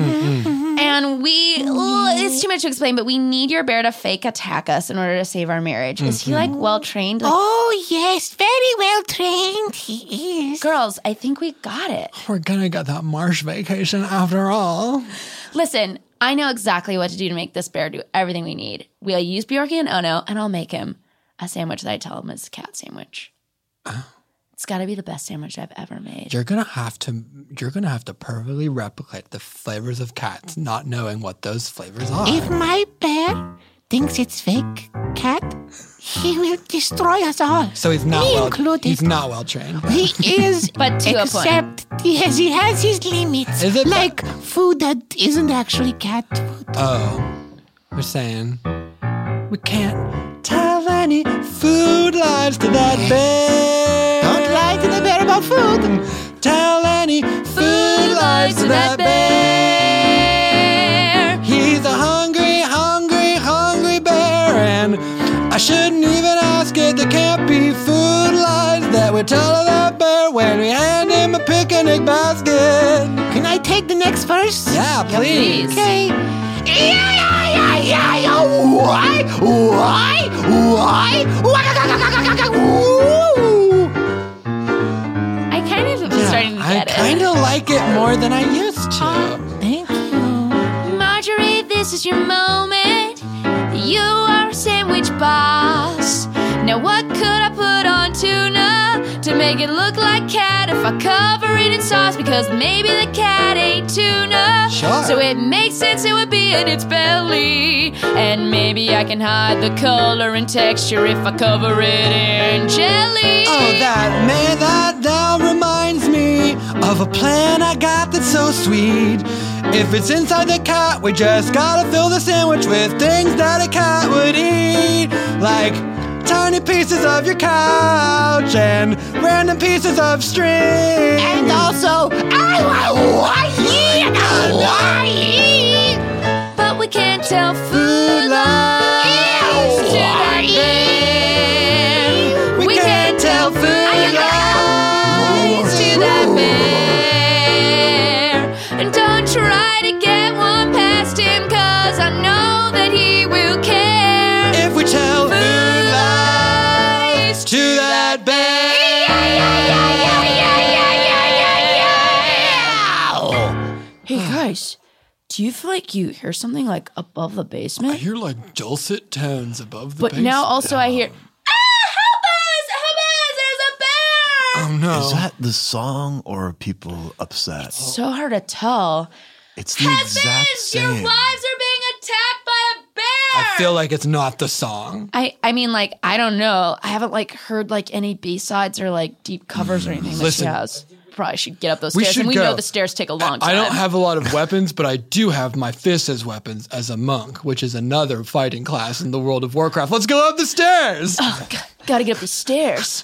And it's too much to explain, but we need your bear to fake attack us in order to save our marriage. Is he like well trained? Like, Oh, yes. Very well trained. He is. girls, I think we got it. We're gonna get that marsh vacation after all. Listen, I know exactly what to do to make this bear do everything we need. We'll use Bjorky and Ono, and I'll make him a sandwich that I tell him is a cat sandwich. It's got to be the best sandwich I've ever made. You're gonna have to perfectly replicate the flavors of cats, not knowing what those flavors are. If my bear thinks it's fake cat, he will destroy us all. So he's not Me well. included. He's not well trained. He is, But to a point. except yes, he has his limits. Is it like food that isn't actually cat food? Oh, we're saying we can't tell any food lies to that bear. Don't lie to the bear about food. Tell any food lies to that bear. He's a hungry, hungry, hungry bear, and I shouldn't even ask it. There can't be food lies that we tell to that bear when we hand him a picnic basket. Can I take the next verse? Yeah, please. Okay. I kind of am starting to I get kind it. of like it more than I used to. Thank you. Marjorie, this is your moment. You are a sandwich boss. Now what could I put on tuna to make it look like cat if I cover it in sauce? Because maybe the cat ate tuna. Sure. So it makes sense it would be in its belly. And maybe I can hide the color and texture if I cover it in jelly. Oh, that now reminds me of a plan I got that's so sweet. If it's inside the cat, we just gotta fill the sandwich with things that a cat would eat. Like tiny pieces of your couch and random pieces of string. And also, But we can't tell food lies to that bear. We can't tell food lies to that bear. And don't try to get one past him, 'cause I know that he will care. If we tell Food lies to that bear. Hey guys, do you feel like you hear something like above the I basement? hear like dulcet tones above the But now also I hear, help us, there's a bear! Oh no. Is that the song or are people upset? So hard to tell. It's the exact Husbands, your same. wives are being attacked by a bear! I feel like it's not the song. I mean, like, I don't know. I haven't like heard like any B-sides or like deep covers or anything that Listen. she has. Probably should get up those We stairs. should And we go. know the stairs take a long time. I don't have a lot of weapons, but I do have my fists as weapons as a monk, which is another fighting class in the World of Warcraft. Let's go up the stairs. Oh, God, gotta get up these stairs.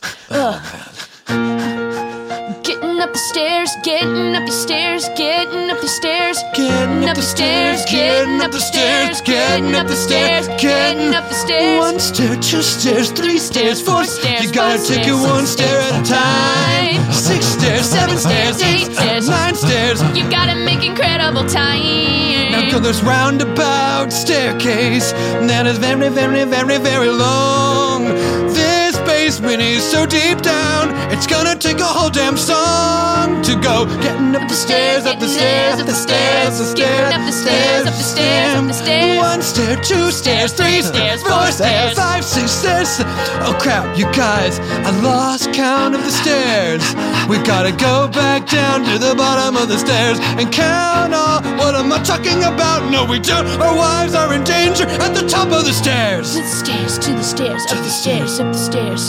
Getting up the stairs, getting up the stairs, getting up the stairs, Getting up the stairs, getting up the stairs, getting up the stairs, getting up the stairs. 1 stair, 2 stairs, 3 stairs, 4 stairs, You gotta five take it stairs, 1 stair at a time. 6 stairs, 7 stairs, 8 stairs, 9 stairs. You gotta make incredible time. Now go this roundabout staircase that is very, very, very, very long. This basement is so deep down, it's gonna take a whole damn song to go. Getting up the stairs, up the stairs, up the stairs, the stairs, Getting up the stairs, up the stairs, up the stairs. 1 stair, 2 stairs, 3 stairs, 4 stairs, 5, 6 stairs. Oh crap, you guys, I lost count of the stairs. We gotta go back down to the bottom of the stairs and count all. What am I talking about? No, we don't. Our wives are in danger at the top of the stairs. To the stairs, to the stairs, up the stairs, up the stairs.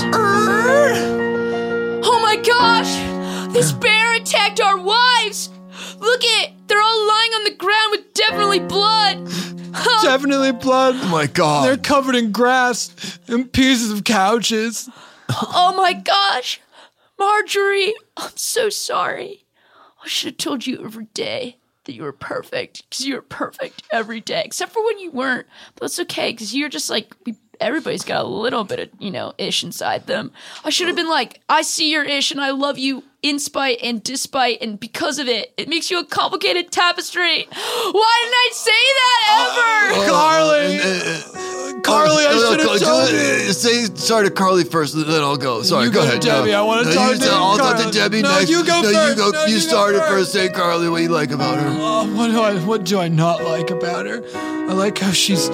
Oh my gosh! This bear attacked our wives! Look at it! They're all lying on the ground with definitely blood! Definitely blood. Oh my God. They're covered in grass and pieces of couches. Oh my gosh! Marjorie, I'm so sorry. I should have told you every day that you were perfect, because you were perfect every day, except for when you weren't. But that's okay, because you're just like, everybody's got a little bit of, ish inside them. I should have been like, I see your ish and I love you in spite and despite, and because of it, it makes you a complicated tapestry. Why didn't I say that ever? Carly, I should have told you. Say sorry to Carly first, then I'll go. Sorry, You go go to ahead. Debbie. I wanna talk to I'll talk to Carly. Debbie No, next. you go No, first. you go. No, you you go started first. first. Say, Carly, what you like about her? Oh, what do I not like about her? I like how she's...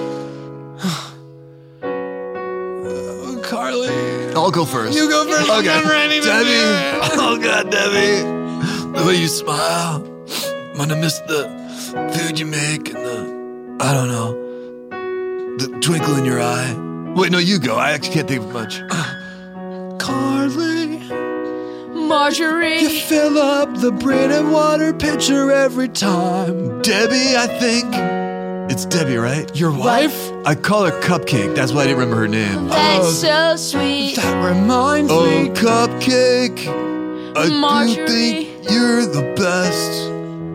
Carly. I'll go first. You go first. Okay. I'm ready to Debbie. do it. Oh God, Debbie. The way you smile. I'm gonna miss the food you make and I don't know, the twinkle in your eye. Wait, no, you go. I actually can't think of much. Carly. Marjorie. You fill up the Brita water pitcher every time. Debbie, I think. It's Debbie, right? Your wife? I call her Cupcake. That's why I didn't remember her name. That's so sweet. That reminds me. Oh, Cupcake. I Marjorie. do think you're the best.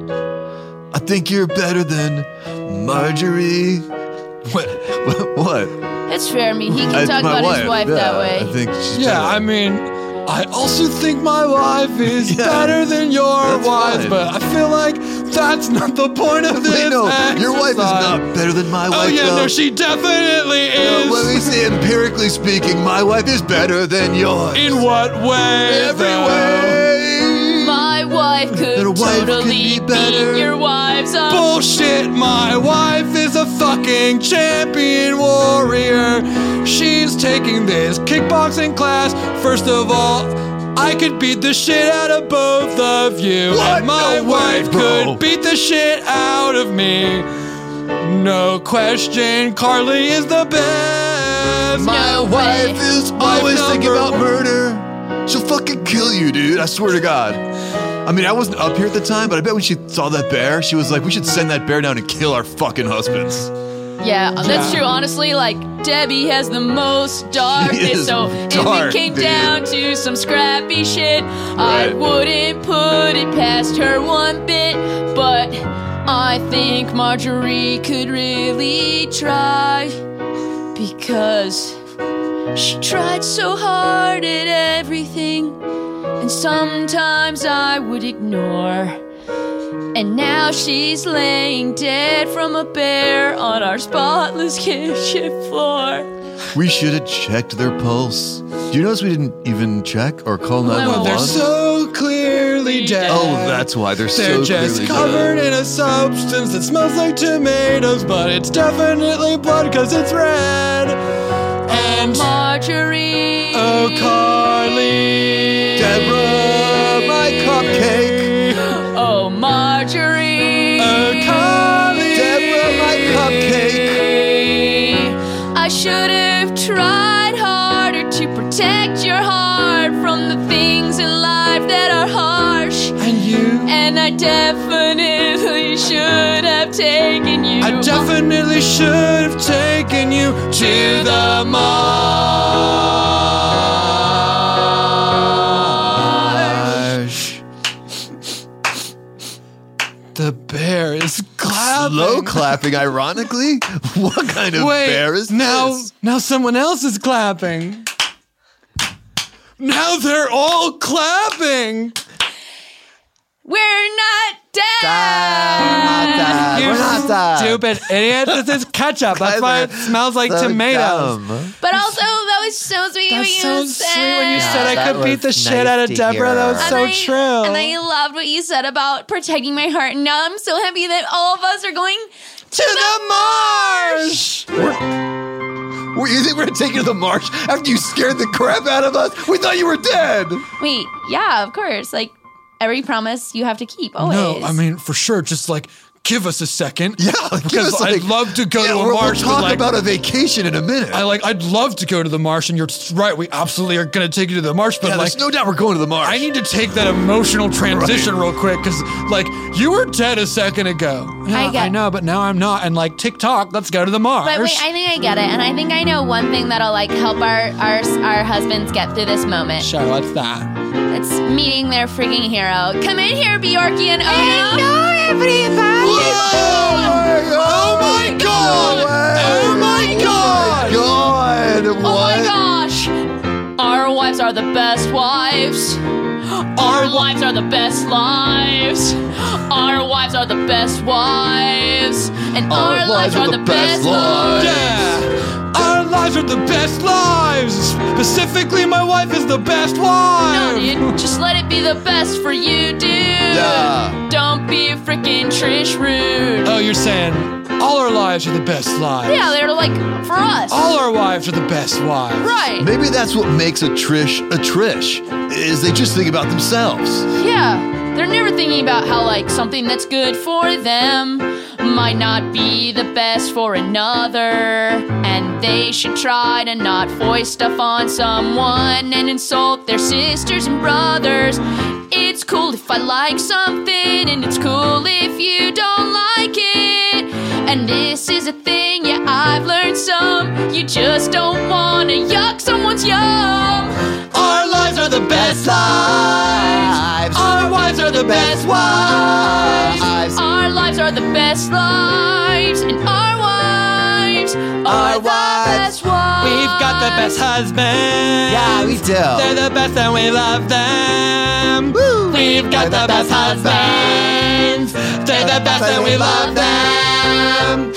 I think you're better than Marjorie. What? It's fair. I mean, he can It's talk my about his wife yeah, that way. I think she's Yeah, better. I mean, I also think my wife is better than your That's wife, fine. but I feel like that's not the point of this. Wait, no, your wife is exercise. not better than my wife. Oh yeah, though. no, she definitely No, is. let me say, empirically speaking, my wife is better than yours. In what way? Every though? way. My wife could Your wife could totally be better. beat your wives up. Bullshit, my wife is a fucking champion warrior. She's taking this kickboxing class. First of all, I could beat the shit out of both of you. What? And my No way, wife bro. could beat the shit out of me. No question, Carly is the best. My No wife way. is Wife always thinking number about one. murder. She'll fucking kill you, dude. I swear to God. I mean, I wasn't up here at the time, but I bet when she saw that bear, she was like, we should send that bear down and kill our fucking husbands. Yeah, that's true. Honestly, like, Debbie has the most She darkness. is So dark, if it came dude. down to some scrappy shit, I Right. wouldn't put it past her one bit. But I think Marjorie could really try, because she tried so hard at everything, and sometimes I would ignore. And now she's laying dead from a bear on our spotless kitchen floor. We should have checked their pulse. Do you notice we didn't even check or call 911? They're so clearly dead. Oh, that's why they're They're so just clearly covered dead. in a substance that smells like tomatoes, but it's definitely blood because it's red. And Marjorie. oh, Carly. Deborah, my cupcake. Oh, Marjorie. Oh, Carly. Deborah, my cupcake. definitely should have taken you. I definitely should have taken you to the marsh. The bear is clapping. Slow clapping, ironically? What kind of bear is this? Now someone else is clapping. Now they're all clapping. We're not dead. We're not dead. Stupid idiot. This is ketchup. That's why it smells like So tomatoes. dumb. But also, that was so sweet when That's you so said. sweet when you said I that could beat the was shit nice out of to Deborah. That was hear. so true. And I loved what you said about protecting my heart. And now I'm so happy that all of us are going to the marsh. You think we're gonna take you to the marsh after you scared the crap out of us? We thought you were dead. Wait, yeah, of course. Like, every promise you have to keep, always. No, I mean, for sure. Just like, give us a second. Yeah, because I'd love to go to a marsh. We'll talk but, like, about a vacation in a minute. I'd love to go to the marsh, and you're right. We absolutely are going to take you to the marsh. But yeah, like, there's no doubt we're going to the marsh. I need to take that emotional transition real quick because, like, you were dead a second ago. Yeah, I know, but now I'm not. And like, TikTok, let's go to the marsh. But wait, I think I get it, and I think I know one thing that'll like help our husbands get through this moment. Sure, what's that? It's meeting their freaking hero. Come in here, Bjorky and Ono. Hello, everybody. Oh my god! Oh my god! Oh my gosh! Our wives are the best wives. Our lives are the best lives. Our wives are the best wives. And our lives are the best lives. Yeah! Our lives are the best lives! Specifically, my wife is the best wife! No, dude, just let it be the best for you, dude. Yeah. Don't be freaking Trish rude. Oh, you're saying all our lives are the best lives? Yeah, they're like for us. All our wives are the best wives. Right. Maybe that's what makes a Trish, is they just think about themselves. Yeah, they're never thinking about how like something that's good for them might not be the best for another, and they should try to not foist stuff on someone and insult their sisters and brothers. It's cool if I like something, and it's cool if you don't like it. And this is a thing, yeah, I've learned some. You just don't wanna yuck someone's yum. Our lives are the best lives. Our wives are the best wives. Our lives are the best lives, and our wives are the best wives. We've got the best husbands. Yeah, we do. They're the best and we love them. Woo. We've got the best husbands. They're the best and we love them.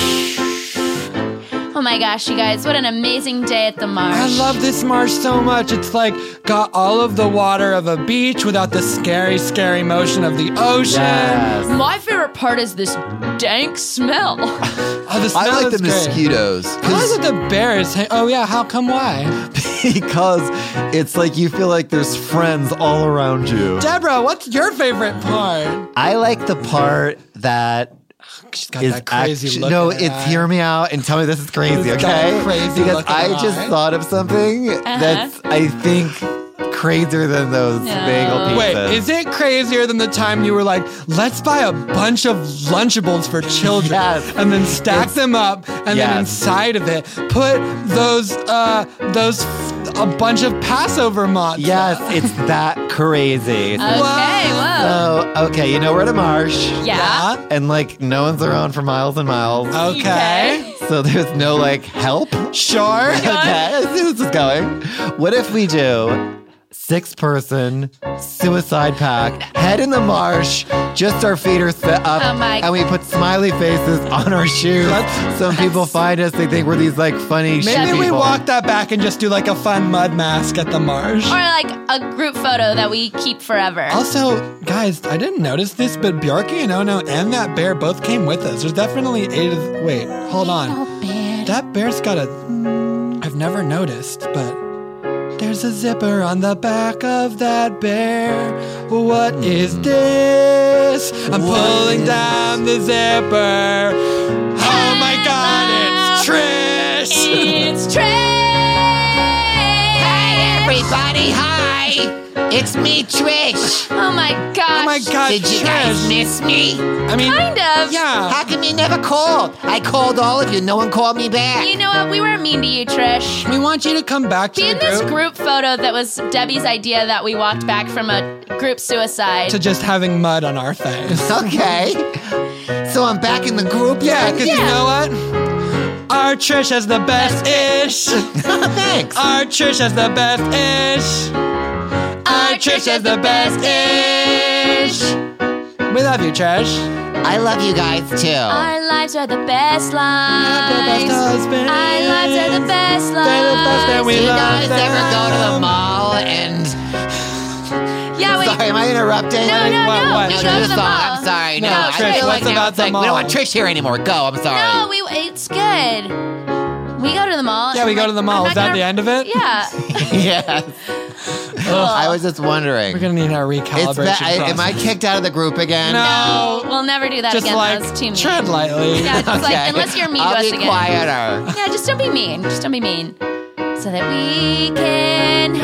Oh my gosh, you guys, what an amazing day at the marsh. I love this marsh so much. It's like got all of the water of a beach without the scary, scary motion of the ocean. Yes. My favorite part is this dank smell. Oh, the smell I like is the great. mosquitoes. Why is it the bears? Oh yeah, how come? Why? Because it's like you feel like there's friends all around you. Deborah, what's your favorite part? I like the part that She's got that crazy look. no, in her it's eye. hear me out and tell me this is crazy, She's got okay? a crazy Because look in I her just eye. thought of something that's, I think, crazier than those bagel pizzas. Wait, is it crazier than the time you were like, let's buy a bunch of Lunchables for children Yes. and then stack them up and then inside of it put those a bunch of Passover mods. Yes, it's that crazy. Okay, whoa. So, okay, you know we're at a marsh. Yeah. And like no one's around for miles and miles. Okay. So there's no like help. Sure. Okay, I see this is going. What if we do 6-person suicide pact, head in the marsh, just our feet are set up, Oh my- and we put smiley faces on our shoes. So when people find us, they think we're these like funny shit Maybe we people. walk that back and just do like a fun mud mask at the marsh. Or like a group photo that we keep forever. Also, guys, I didn't notice this, but Bjarki and Ono and that bear both came with us. There's definitely 8 of... Wait, hold on. That bear's got a... I've never noticed, but... There's a zipper on the back of that bear. What is this? I'm pulling down the zipper. Oh my god, it's Trish! It's Trish! Hey, everybody, hi. It's me, Trish. Oh my gosh. Oh my God, Did you guys miss me? I mean, Kind of. yeah. How come you never called? I called all of you. No one called me back. You know what? We weren't mean to you, Trish. We want you to come back to Be the in this group. group photo that was Debbie's idea that we walked back from a group suicide. To just having mud on our face. Okay. So I'm back in the group? Yeah, because you know what? Our Trish has the best ish. Thanks. Our Trish has the best ish. Our Trish has the best ish. We love you, Trish. I love you guys too. Our lives are the best lives. The best husband. Our lives are the best lives. They're the best and we Do you love guys them. ever go to the mall and... Yeah, we. Sorry, am I interrupting? No. What? We No, go do to the the song. mall. I'm sorry. No, No, I Trish, feel what's like about the we don't want mall? Trish here anymore. Go. I'm sorry. No, it's good. We go to the mall. Yeah, we and, go to the mall. I'm Is not that gonna- the end of it? Yeah. Yes. I was just wondering. We're going to need our recalibration Am I process. kicked out of the group again? No. We'll never do that Just again. like, That was too mean. tread lightly. Yeah, just like, unless you're mean to I'll us be again. quieter. Yeah, just don't be mean. Just don't be mean. So that we can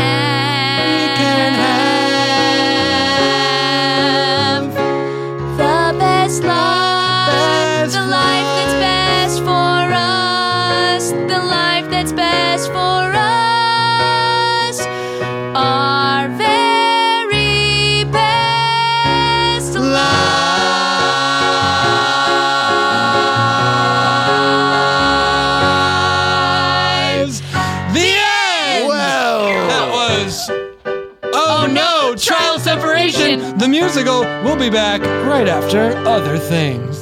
have the best life. The life that's best for us. The life that's best for us. Our very best lives. The end! Whoa. That was... Oh no! Trial Separation! The musical will be back right after Other Things.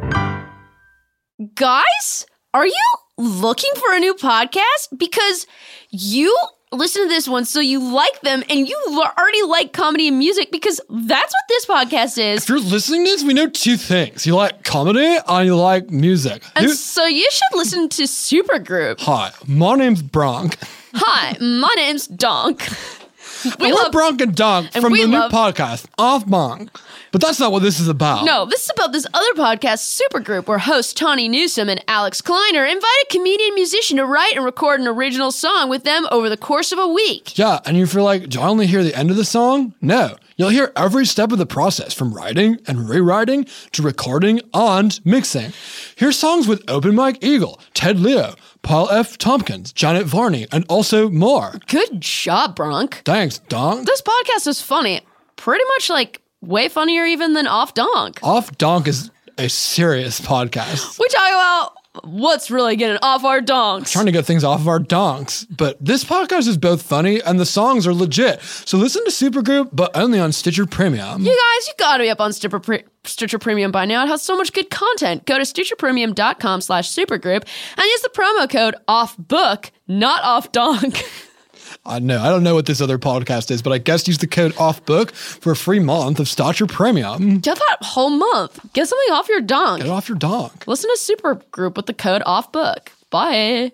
Guys, are you looking for a new podcast? Because you listen to this one, so you like them, and you already like comedy and music, because that's what this podcast is. If you're listening to this, we know two things. You like comedy and you like music. And so you should listen to Supergroup. Hi, my name's Bronk. Hi, my name's Donk. We're Bronk and Donk and from we the new love- podcast, Off Monk. But that's not what this is about. No, this is about this other podcast, Supergroup, where hosts Tawny Newsome and Alex Kleiner invite a comedian and musician to write and record an original song with them over the course of a week. Yeah, and you feel like, do I only hear the end of the song? No. You'll hear every step of the process, from writing and rewriting to recording and mixing. Hear songs with Open Mike Eagle, Ted Leo, Paul F. Tompkins, Janet Varney, and also more. Good job, Bronk. Thanks, Donk. This podcast is funny. Pretty much like way funnier even than Off Donk. Off Donk is a serious podcast. We talk about what's really getting off our donks. Trying to get things off of our donks. But this podcast is both funny and the songs are legit. So listen to Supergroup, but only on Stitcher Premium. You guys, you gotta be up on Stitcher Premium by now. It has so much good content. Go to StitcherPremium.com/supergroup and use the promo code OFFBOOK, not OFFDonk. I don't know what this other podcast is, but I guess use the code OFFBOOK for a free month of Stitcher Premium. Get that whole month. Get something off your donk. Get it off your donk. Listen to Supergroup with the code OFFBOOK. Bye.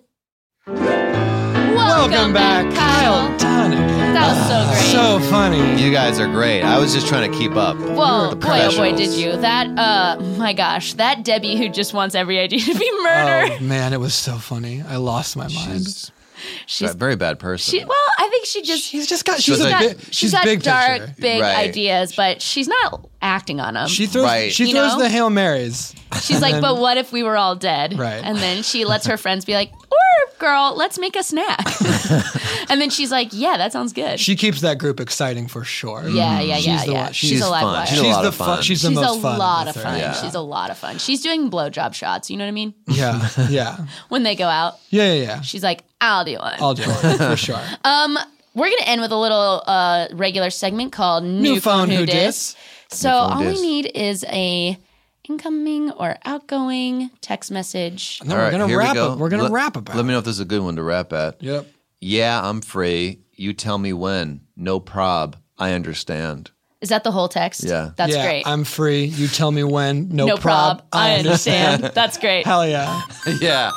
Welcome back, Kyle Dunnigan. That was so great. So funny. You guys are great. I was just trying to keep up. Well, boy, oh boy, did professionals. you. That, my gosh, that Debbie who just wants every idea to be murdered. Oh, man, it was so funny. I lost my mind. She's a very bad person. I think she's got big dark, picture. big Right. ideas, but she's not acting on them. She throws, she You throws know? the Hail Marys. She's And like, then- but what if we were all dead? Right. And then she lets her friends be like, or girl, let's make a snack. And then she's like, yeah, that sounds good. She keeps that group exciting for sure. Yeah. She's the yeah. one. She's a live wire. She's the fun. She's the most a fun. lot with of her. fun. Yeah. She's a lot of fun. She's doing blowjob shots. You know what I mean? Yeah. Yeah. When they go out. Yeah. She's like, I'll do one. I'll do it for sure. We're going to end with a little regular segment called New Phone Who Dis. So all we need is a incoming or outgoing text message. And then we're gonna here wrap we go. it. We're gonna wrap about. Let me know if this is a good one to rap at. Yep. Yeah, I'm free. You tell me when. No prob. I understand. Is that the whole text? Yeah. That's Yeah, great. I'm free. You tell me when. No, prob. I I understand. That's great. Hell yeah. Yeah.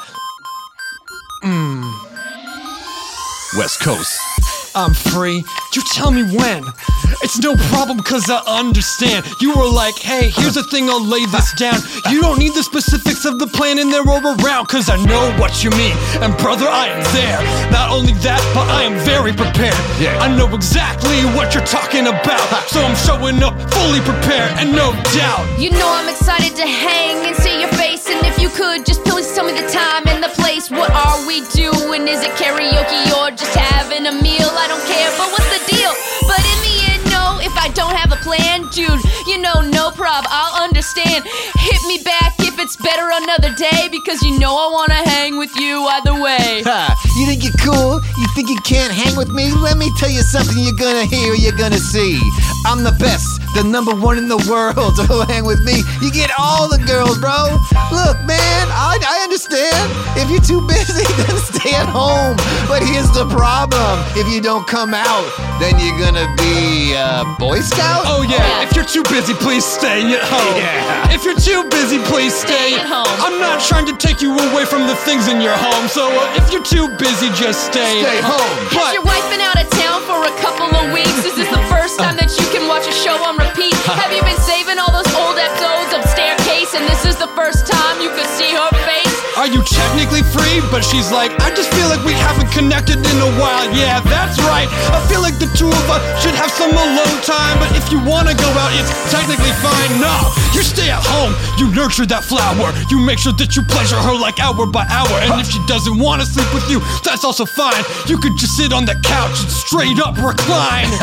West Coast. I'm free. You tell me when. It's no problem, cause I understand. You were like, hey, here's the thing, I'll lay this down. You don't need the specifics of the plan in there or around, cause I know what you mean. And brother, I am there. Not only that, but I am very prepared. Yeah. I know exactly what you're talking about. So I'm showing up fully prepared and no doubt. You know I'm excited to hang and see your face. And if you could, just please tell me the time and the place. What are we doing? Is it karaoke or just having a meal? I don't care, but what's the deal? But in the end, no, if I don't have a plan, dude, you know, no prob, I'll understand. Hit me back if it's better another day, because you know I wanna hang with you either way. Ha, you think you're cool? You think you can't hang with me? Let me tell you something you're gonna hear, you're gonna see. I'm the best, the number one in the world. So hang with me, you get all the girls, bro. Look, man, I understand. If you're too busy, then stay at home. But here's the problem. If you don't come out, then you're gonna be a Boy Scout? Oh yeah, if you're too busy, please stay at home. Yeah. If you're too busy, please stay at home. I'm not trying to take you away from the things in your home, so if you're too busy, just stay Stay home. Has your wife been out of town for a couple of weeks? Is this the first time that you can watch a show on repeat? Have you been saving all those old episodes of Staircase, and this is the first time you could see her face? Are you technically free? But she's like, I just feel like we haven't connected in a while. Yeah, that's right. I feel like the two of us should have some alone time. But if you wanna go out, it's technically fine. No, you stay at home. You nurture that flower. You make sure that you pleasure her like hour by hour. And if she doesn't wanna sleep with you, that's also fine. You could just sit on the couch and straight up recline.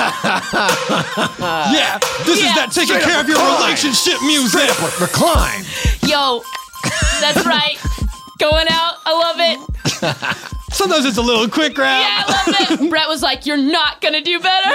Yeah, this is that taking care of your relationship music. Recline. Yo, that's right. Going out, I love it. Sometimes it's a little quick grab. Yeah, I love it. Brett was like, you're not gonna do better.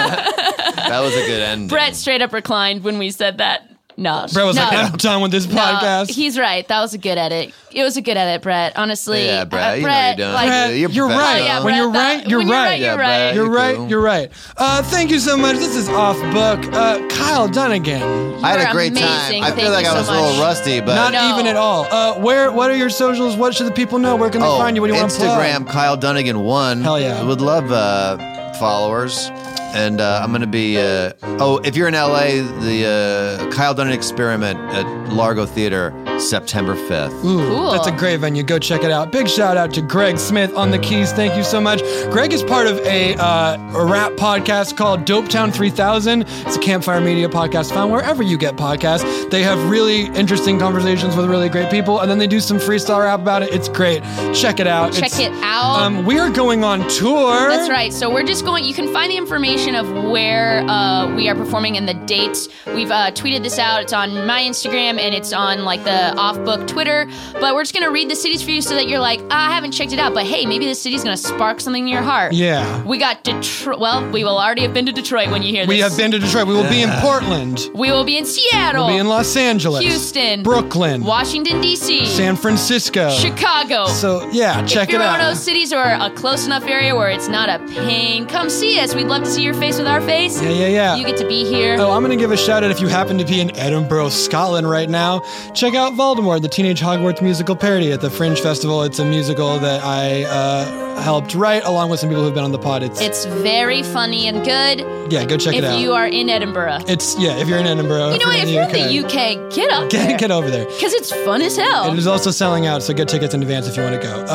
That was a good ending. Brett straight up reclined when we said that. No. Brett was like, I'm done with this podcast. He's right. That was a good edit. It was a good edit, Brett. Honestly. Yeah, Brett, you know Brett, you're done. like, Brett, you're right. Oh, yeah, when Brett, you're right, you're when right. You're Yeah, right. Brett. You're You're right. cool. You're right. Thank you so much. This is Off Book. Kyle Dunnigan. I had a You're great time. amazing. I feel Thank like you I so was a little much. rusty, but Not No. even at all. What are your socials? What should the people know? Where can they find you? What do you want to plug? Instagram, Kyle Dunnigan 1. Hell yeah. I would love followers. And I'm going to be, if you're in LA, the Kyle Dunnigan Experiment at Largo Theater, September 5th. Ooh, Cool. that's a great venue. Go check it out. Big shout out to Greg Smith on the keys. Thank you so much. Greg is part of a rap podcast called Dopetown 3000. It's a Campfire Media podcast found wherever you get podcasts. They have really interesting conversations with really great people, and then they do some freestyle rap about it. It's great. Check it out. Check it out. We are going on tour. That's right. So we're just going. You can find the information of where we are performing and the dates. We've tweeted this out. It's on my Instagram and it's on like the Off Book Twitter. But we're just gonna read the cities for you so that you're like, I haven't checked it out, but hey, maybe this city's gonna spark something in your heart. Yeah. We got Detroit. Well, we will already have been to Detroit when you hear this. We have been to Detroit. We will be in Portland. We will be in Seattle. We'll be in Los Angeles. Houston. Brooklyn. Washington D.C. San Francisco. Chicago. So yeah, check if you're it out. one of those cities or a close enough area where it's not a pain, come see us. We'd love to see your face with our face. Yeah. You get to be here. Oh, I'm going to give a shout out if you happen to be in Edinburgh, Scotland right now. Check out Voldemort, the Teenage Hogwarts musical parody at the Fringe Festival. It's a musical that I helped write along with some people who've been on the pod. It's very funny and good. Yeah, go check it out. If you are in Edinburgh. If you're in Edinburgh. You know what? If you're in the UK, get up there. Get over there. Because it's fun as hell. It is also selling out, so get tickets in advance if you want to go.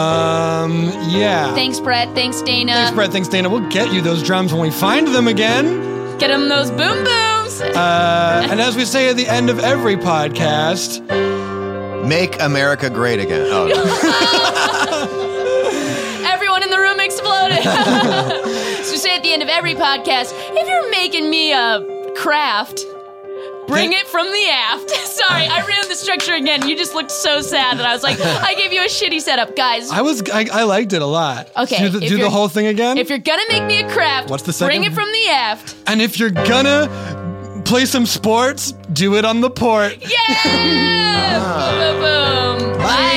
Yeah. Thanks, Brett. Thanks, Dana. Thanks, Brett. Thanks, Dana. We'll get you those drums when we find them again. Get them those boom booms. And as we say at the end of every podcast, Make America Great Again. Oh, no. Everyone in the room exploded. So we say at the end of every podcast, if you're making me a craft, bring it from the aft. Sorry, I ran the structure again. You just looked so sad that I was like, I gave you a shitty setup, guys. I liked it a lot. Okay, Do the whole thing again? If you're gonna make me a craft, What's the second? bring it from the aft. And if you're gonna play some sports, do it on the port. Yeah! Boom, boom, boom. Bye.